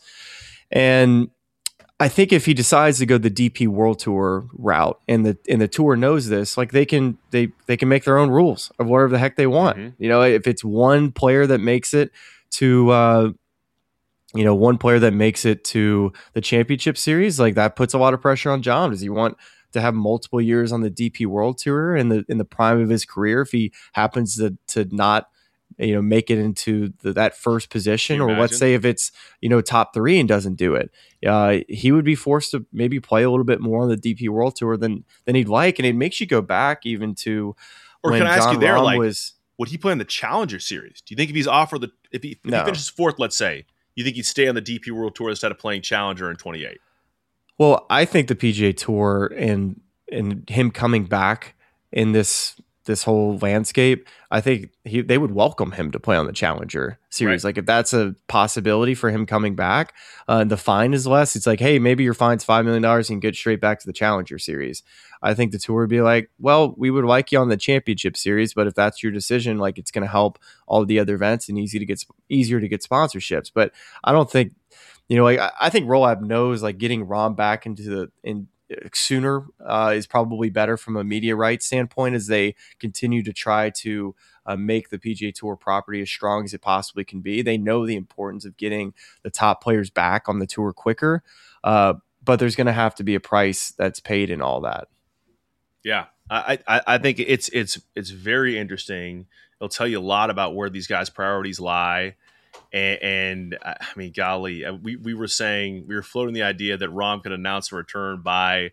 And I think if he decides to go the D P World Tour route, and the and the tour knows this, like they can they they can make their own rules of whatever the heck they want. Mm-hmm. You know, if it's one player that makes it to. Uh, you know, one player that makes it to the championship series, like that puts a lot of pressure on Jon. Does he want to have multiple years on the D P World Tour in the in the prime of his career if he happens to to not, you know, make it into the, that first position? Or imagine? Let's say if it's, you know, top three and doesn't do it, uh, he would be forced to maybe play a little bit more on the D P World Tour than than he'd like, and it makes you go back even to or when can I Jon ask you there, Rahm like, was. Would he play in the Challenger Series? Do you think if he's offered the if he, if no. he finishes fourth, let's say, you think he'd stay on the D P World Tour instead of playing Challenger in twenty-eight? Well, I think the P G A Tour and and him coming back in this this whole landscape, I think he, they would welcome him to play on the Challenger Series. Right. Like if that's a possibility for him coming back, uh, and the fine is less, it's like, hey, maybe your fine's five million dollars and you can get straight back to the Challenger Series. I think the tour would be like, well, we would like you on the Championship Series, but if that's your decision, like it's going to help all of the other events and easy to get easier to get sponsorships. But I don't think, you know, like I, I think Roll-Ab knows like getting Rahm back into the in sooner uh, is probably better from a media rights standpoint as they continue to try to uh, make the P G A Tour property as strong as it possibly can be. They know the importance of getting the top players back on the tour quicker, uh, but there's going to have to be a price that's paid in all that. Yeah, I, I, I think it's it's it's very interesting. It'll tell you a lot about where these guys' priorities lie. And, and I mean, golly, we, we were saying, we were floating the idea that Rahm could announce a return by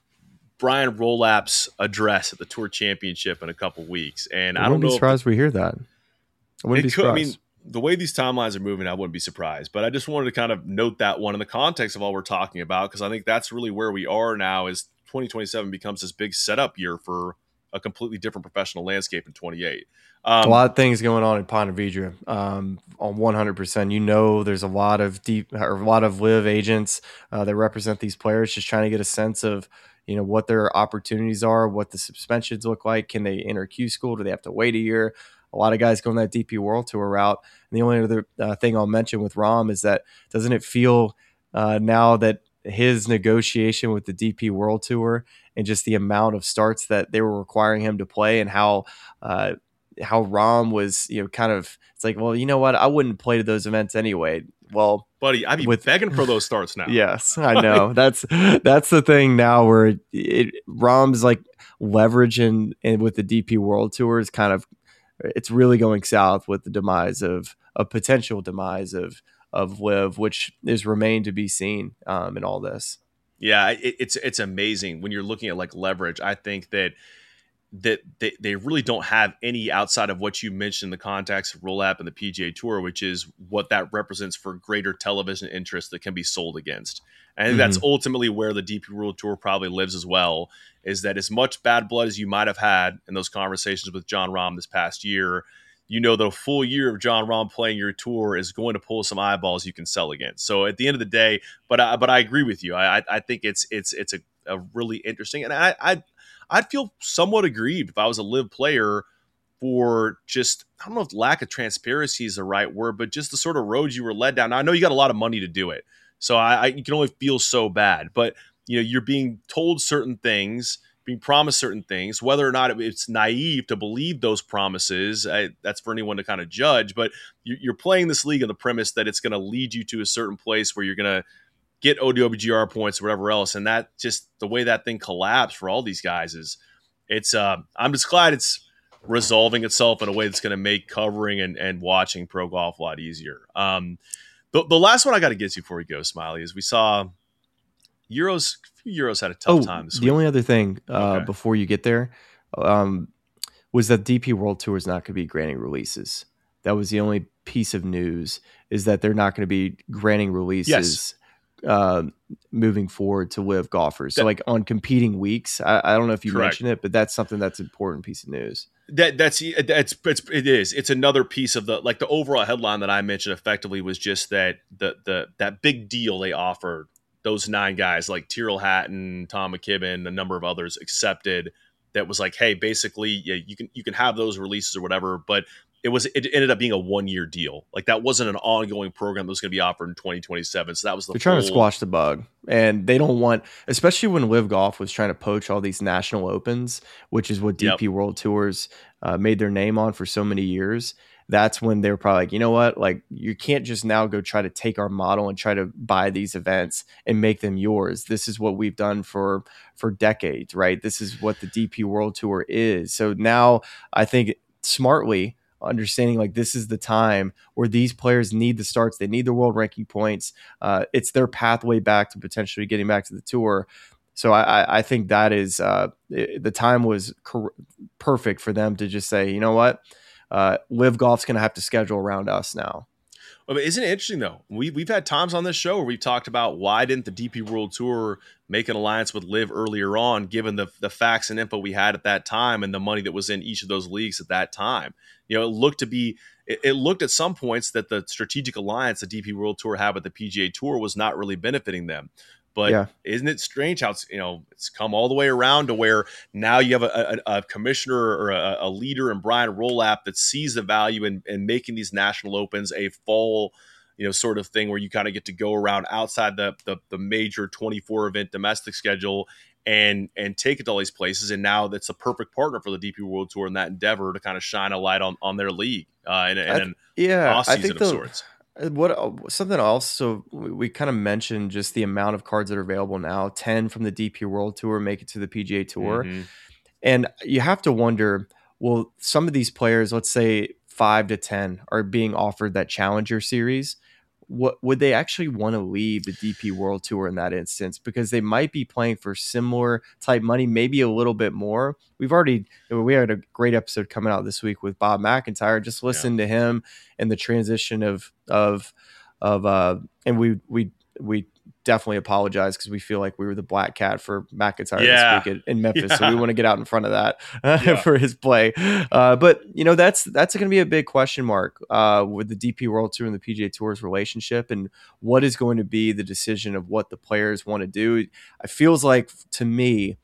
Brian Roll-Ap's address at the Tour Championship in a couple weeks. And I, I don't wouldn't know be surprised if we hear that. I wouldn't be could, surprised. I mean, the way these timelines are moving, I wouldn't be surprised. But I just wanted to kind of note that one in the context of all we're talking about, because I think that's really where we are now as twenty twenty-seven becomes this big setup year for a completely different professional landscape in twenty-eight. Um, a lot of things going on in Ponte Vedra um, on one hundred percent. You know, there's a lot of deep or a lot of live agents uh, that represent these players, just trying to get a sense of, you know, what their opportunities are, what the suspensions look like. Can they enter Q school? Do they have to wait a year? A lot of guys going that D P World Tour route. And the only other uh, thing I'll mention with Rahm is that doesn't it feel uh, now that his negotiation with the D P World Tour and just the amount of starts that they were requiring him to play and how uh, how Rahm was, you know, kind of, it's like, well, you know what? I wouldn't play to those events anyway. Well, buddy, I'd be with, begging for those starts now. Yes, I know. that's that's the thing now where it, it Rahm's like leverage in, in with the D P World Tour is kind of, it's really going south with the demise of a potential demise of of Liv, which is remained to be seen um, in all this. Yeah, it, it's it's amazing when you're looking at like leverage. I think that that they, they really don't have any outside of what you mentioned in the context of Roll-Up and the P G A Tour, which is what that represents for greater television interest that can be sold against. And I think mm-hmm. that's ultimately where the D P World Tour probably lives as well, is that as much bad blood as you might have had in those conversations with Jon Rahm this past year, you know the full year of Jon Rahm playing your tour is going to pull some eyeballs you can sell against. So at the end of the day, but I, but I agree with you. I I think it's it's it's a, a really interesting, and I I I'd feel somewhat aggrieved if I was a Liv player for just, I don't know if lack of transparency is the right word, but just the sort of road you were led down. Now, I know you got a lot of money to do it, so I, I you can only feel so bad. But you know, you're being told certain things, being promised certain things, whether or not it, it's naive to believe those promises. I, that's for anyone to kind of judge. But you, you're playing this league on the premise that it's going to lead you to a certain place where you're going to get O W G R points or whatever else. And that just the way that thing collapsed for all these guys is it's, uh, I'm just glad it's resolving itself in a way that's going to make covering and, and watching pro golf a lot easier. Um, the, the last one I got to get to before we go, Smiley, is we saw Euros, a few Euros had a tough oh, time this the week. only other thing uh, Okay. before you get there um, was that D P World Tour is not going to be granting releases. That was the only piece of news, is that they're not going to be granting releases. Yes. Uh, moving forward to Live golfers. So That- like on competing weeks, I, I don't know if you Correct. mentioned it, but that's something that's an important piece of news. That that's that's it's, it is. It's another piece of the like the overall headline that I mentioned effectively was just that the the that big deal they offered those nine guys like Tyrrell Hatton, Tom McKibben, a number of others accepted. That was like, hey, basically, yeah, you can you can have those releases or whatever, but it was it ended up being a one year deal. Like that wasn't an ongoing program that was going to be offered in twenty twenty-seven. So that was the They're trying to full- squash the bug, and they don't want, especially when Live Golf was trying to poach all these national opens, which is what D P Yep. World Tours uh, made their name on for so many years. That's when they were probably like, you know what, like you can't just now go try to take our model and try to buy these events and make them yours. This is what we've done for for decades, right? This is what the D P World Tour is. So now I think smartly understanding like this is the time where these players need the starts, they need the world ranking points. Uh, it's their pathway back to potentially getting back to the tour. So I, I, I think that is uh, it, the time was cor- perfect for them to just say, you know what, uh, Live Golf's going to have to schedule around us now. I mean, isn't it interesting though? We we've had times on this show where we've talked about why didn't the D P World Tour make an alliance with Liv earlier on, given the the facts and info we had at that time and the money that was in each of those leagues at that time. You know, it looked to be it, it looked at some points that the strategic alliance the D P World Tour had with the P G A Tour was not really benefiting them. But yeah. Isn't it strange how it's, you know, it's come all the way around to where now you have a, a, a commissioner or a, a leader in Brian Rolapp that sees the value in, in making these national opens a fall, you know, sort of thing where you kind of get to go around outside the, the the major twenty-four event domestic schedule and and take it to all these places. And now that's a perfect partner for the D P World Tour in that endeavor to kind of shine a light on, on their league uh, and, and an yeah, off season of the, sorts. What something else? So we, we kind of mentioned just the amount of cards that are available now. ten from the D P World Tour make it to the P G A Tour, mm-hmm. and you have to wonder: well, some of these players, let's say five to ten, are being offered that Challenger Series. What would they actually want to leave the D P World Tour in that instance? Because they might be playing for similar type money, maybe a little bit more. We've already we had a great episode coming out this week with Bob McIntyre. Just listen yeah. to him and the transition of of of uh, and we we we definitely apologize because we feel like we were the black cat for McIntyre yeah. this week at, in Memphis. Yeah. So we want to get out in front of that uh, yeah. for his play. Uh, but you know, that's, that's going to be a big question mark uh, with the D P World Tour and the P G A Tour's relationship, and what is going to be the decision of what the players want to do. It feels like to me,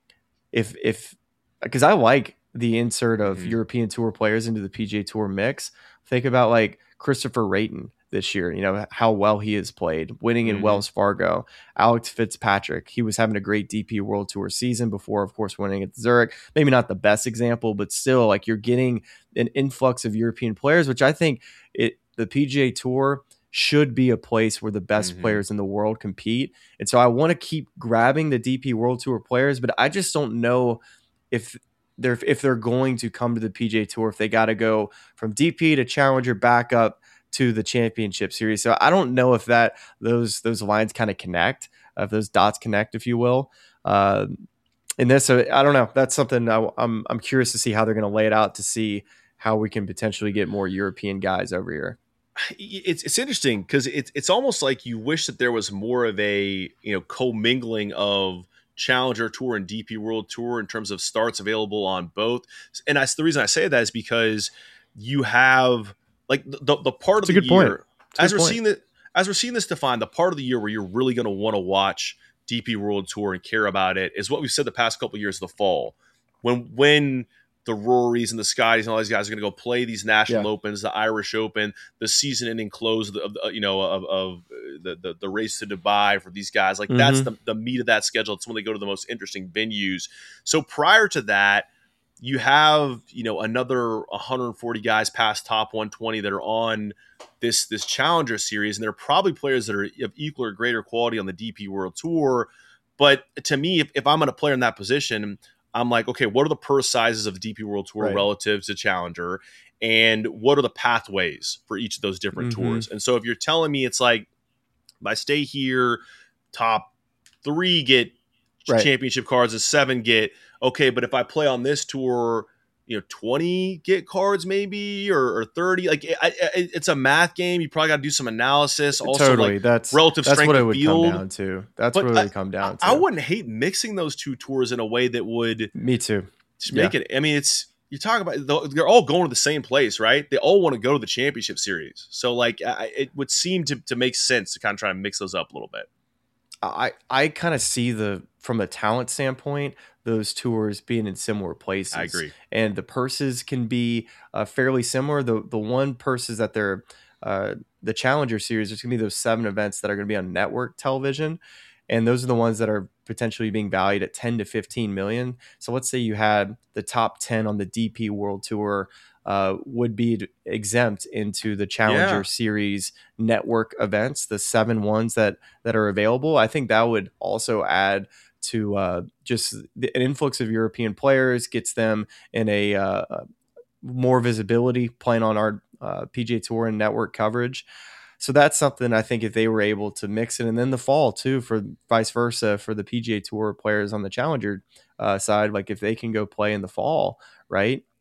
if, if, cause I like the insert of mm-hmm. European Tour players into the P G A Tour mix. Think about like Christopher Rayton this year, you know, how well he has played, winning in mm-hmm. Wells Fargo. Alex Fitzpatrick, he was having a great D P World Tour season before, of course, winning at Zurich. Maybe not the best example, but still, like, you're getting an influx of European players, which I think it the P G A Tour should be a place where the best mm-hmm. players in the world compete. And so I want to keep grabbing the D P World Tour players, but I just don't know if they're if they're going to come to the P G A Tour, if they got to go from D P to Challenger back up to the Championship Series. So I don't know if that those those lines kind of connect, if those dots connect, if you will. Uh, in this, so I don't know. That's something I, I'm I'm curious to see how they're going to lay it out, to see how we can potentially get more European guys over here. It's it's interesting because it's it's almost like you wish that there was more of a, you know, commingling of Challenger Tour and D P World Tour in terms of starts available on both. And that's the reason I say that is because you have, like, the the part That's of a the good year point. as we're point. seeing that as we're seeing this defined, the part of the year where you're really going to want to watch D P World Tour and care about it is what we've said the past couple of years, the fall, when when the Rorys and the Scotties and all these guys are going to go play these national Yeah. opens, the Irish Open, the season-ending close of, the, of the, you know of, of the, the the race to Dubai for these guys. Like, Mm-hmm. that's the the meat of that schedule. It's when they go to the most interesting venues. So prior to that, you have, you know, another one hundred forty guys past top one twenty that are on this this Challenger Series, and there are probably players that are of equal or greater quality on the D P World Tour. But to me, if, if I'm going to player in that position, I'm like, okay, what are the purse sizes of the D P World Tour Right. relative to Challenger, and what are the pathways for each of those different Mhm. tours? And so if you're telling me it's like, if I stay here, top three get Right. championship cards and seven get, okay, but if I play on this tour, you know, twenty get cards maybe, or, or thirty. Like, I, I, it's a math game. You probably got to do some analysis. Also, Totally, like, that's relative that's strength what it of would field. come down to. That's But what it I- would come down to. I wouldn't hate mixing those two tours in a way that would Me too. just make it. I mean, it's you talk about they're all going to the same place, right? They all want to go to the Championship Series. So, like, I, it would seem to to make sense to kind of try and mix those up a little bit. I, I kind of see the from a talent standpoint, those tours being in similar places. I agree. And the purses can be uh, fairly similar. The the one purses that they're uh, the Challenger Series, there's gonna be those seven events that are gonna be on network television, and those are the ones that are potentially being valued at ten to fifteen million. So let's say you had the top ten on the D P World Tour. Uh, would be exempt into the Challenger Yeah. Series network events, the seven ones that that are available. I think that would also add to uh, just the, an influx of European players, gets them in a uh, more visibility playing on our uh, P G A Tour and network coverage. So that's something I think if they were able to mix it, and then the fall too, for vice versa for the P G A Tour players on the Challenger uh, side, like if they can go play in the fall, right?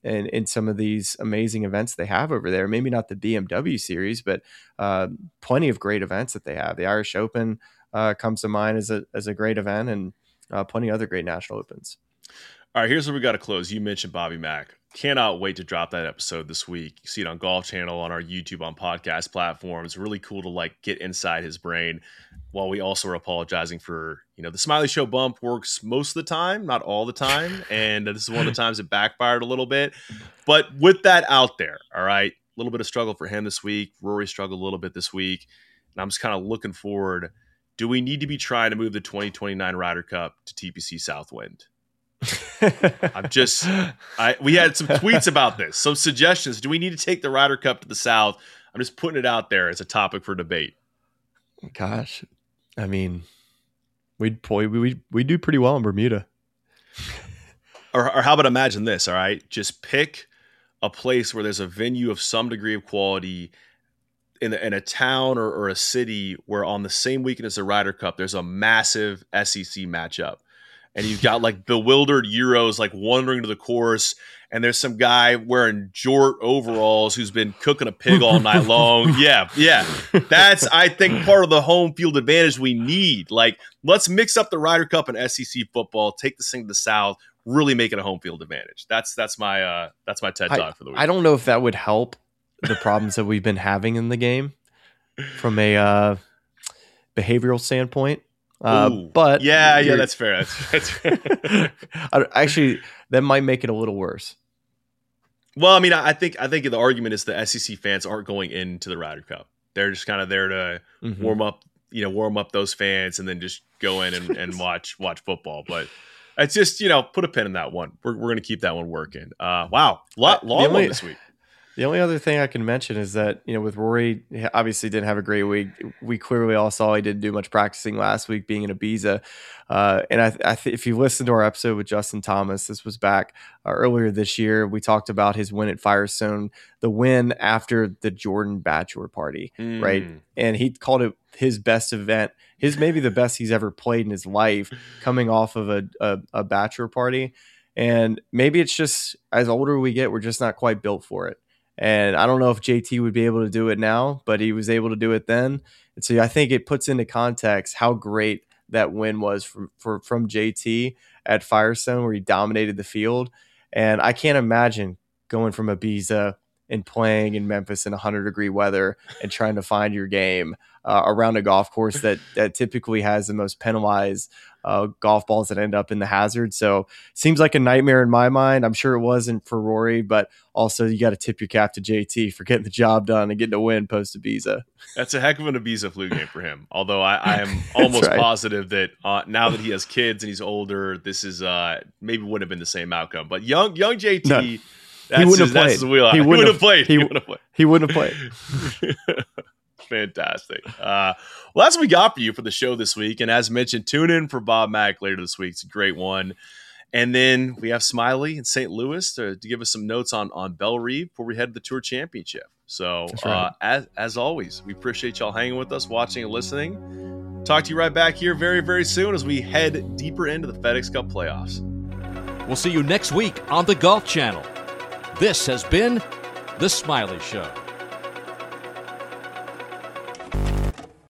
in, in some of these amazing events they have over there. Maybe not the B M W series, but uh, plenty of great events that they have. The Irish Open uh, comes to mind as a as a great event, and uh, plenty of other great national opens. All right, here's where we got to close. You mentioned Bobby Mack. Cannot wait to drop that episode this week. You see it on Golf Channel, on our YouTube, on podcast platforms. Really cool to like get inside his brain, while we also are apologizing for, you know, the Smiley Show bump works most of the time, not all the time. And this is one of the times it backfired a little bit. But with that out there, all right, a little bit of struggle for him this week. Rory struggled a little bit this week. And I'm just kind of looking forward. Do we need to be trying to move the twenty twenty-nine Ryder Cup to T P C Southwind? I'm just, I we had some tweets about this, some suggestions. Do we need to take the Ryder Cup to the South? I'm just putting it out there as a topic for debate. Gosh, I mean, we'd we we we do pretty well in Bermuda. Or, or how about imagine this? All right, just pick a place where there's a venue of some degree of quality in, the, in a town or, or a city where on the same weekend as the Ryder Cup, there's a massive S E C matchup. And you've got like bewildered Euros like wandering to the course, and there's some guy wearing jort overalls who's been cooking a pig all night long. Yeah, yeah. That's, I think, part of the home field advantage we need. Like, let's mix up the Ryder Cup and S E C football, take this thing to the South, really make it a home field advantage. That's that's my uh, that's my TED Talk I, for the week. I don't know if that would help the problems that we've been having in the game from a uh, behavioral standpoint. Uh, but yeah, yeah, that's fair. That's, that's fair. Actually, that might make it a little worse. Well, I mean, I think I think the argument is the S E C fans aren't going into the Ryder Cup. They're just kind of there to mm-hmm. warm up, you know, warm up those fans, and then just go in and, and watch watch football. But it's just, you know, put a pin in that one. We're we're gonna keep that one working. Uh, wow, lot long only, one this week. The only other thing I can mention is that, you know, with Rory, he obviously didn't have a great week. We clearly all saw he didn't do much practicing last week being in Ibiza. Uh, and I, I th- if you listen to our episode with Justin Thomas, this was back uh, earlier this year. We talked about his win at Firestone, the win after the Jordan bachelor party, mm. right? And he called it his best event, his maybe the best he's ever played in his life, coming off of a, a, a bachelor party. And maybe it's just, as older we get, we're just not quite built for it. And I don't know if J T would be able to do it now, but he was able to do it then. And so I think it puts into context how great that win was from for, from J T at Firestone, where he dominated the field. And I can't imagine going from Ibiza and playing in Memphis in one hundred degree weather and trying to find your game uh, around a golf course that that typically has the most penalized uh, golf balls that end up in the hazard. So seems like a nightmare in my mind. I'm sure it wasn't for Rory, but also you got to tip your cap to J T for getting the job done and getting a win post Ibiza. That's a heck of an Ibiza flu game for him. Although I, I am almost right. positive that uh, now that he has kids and he's older, this is uh, maybe wouldn't have been the same outcome. But young young J T, no, that's he wouldn't his, have played. His wheelhouse. He He wouldn't have played. He, he wouldn't have played. He wouldn't have played. Fantastic. Uh, well, that's what we got for you for the show this week. And as mentioned, tune in for Bob Mack later this week. It's a great one. And then we have Smiley in Saint Louis to, to give us some notes on, on Bellerive before we head to the Tour Championship. So right. uh, as, as always, we appreciate y'all hanging with us, watching and listening. Talk to you right back here very, very soon as we head deeper into the FedEx Cup playoffs. We'll see you next week on the Golf Channel. This has been The Smiley Show.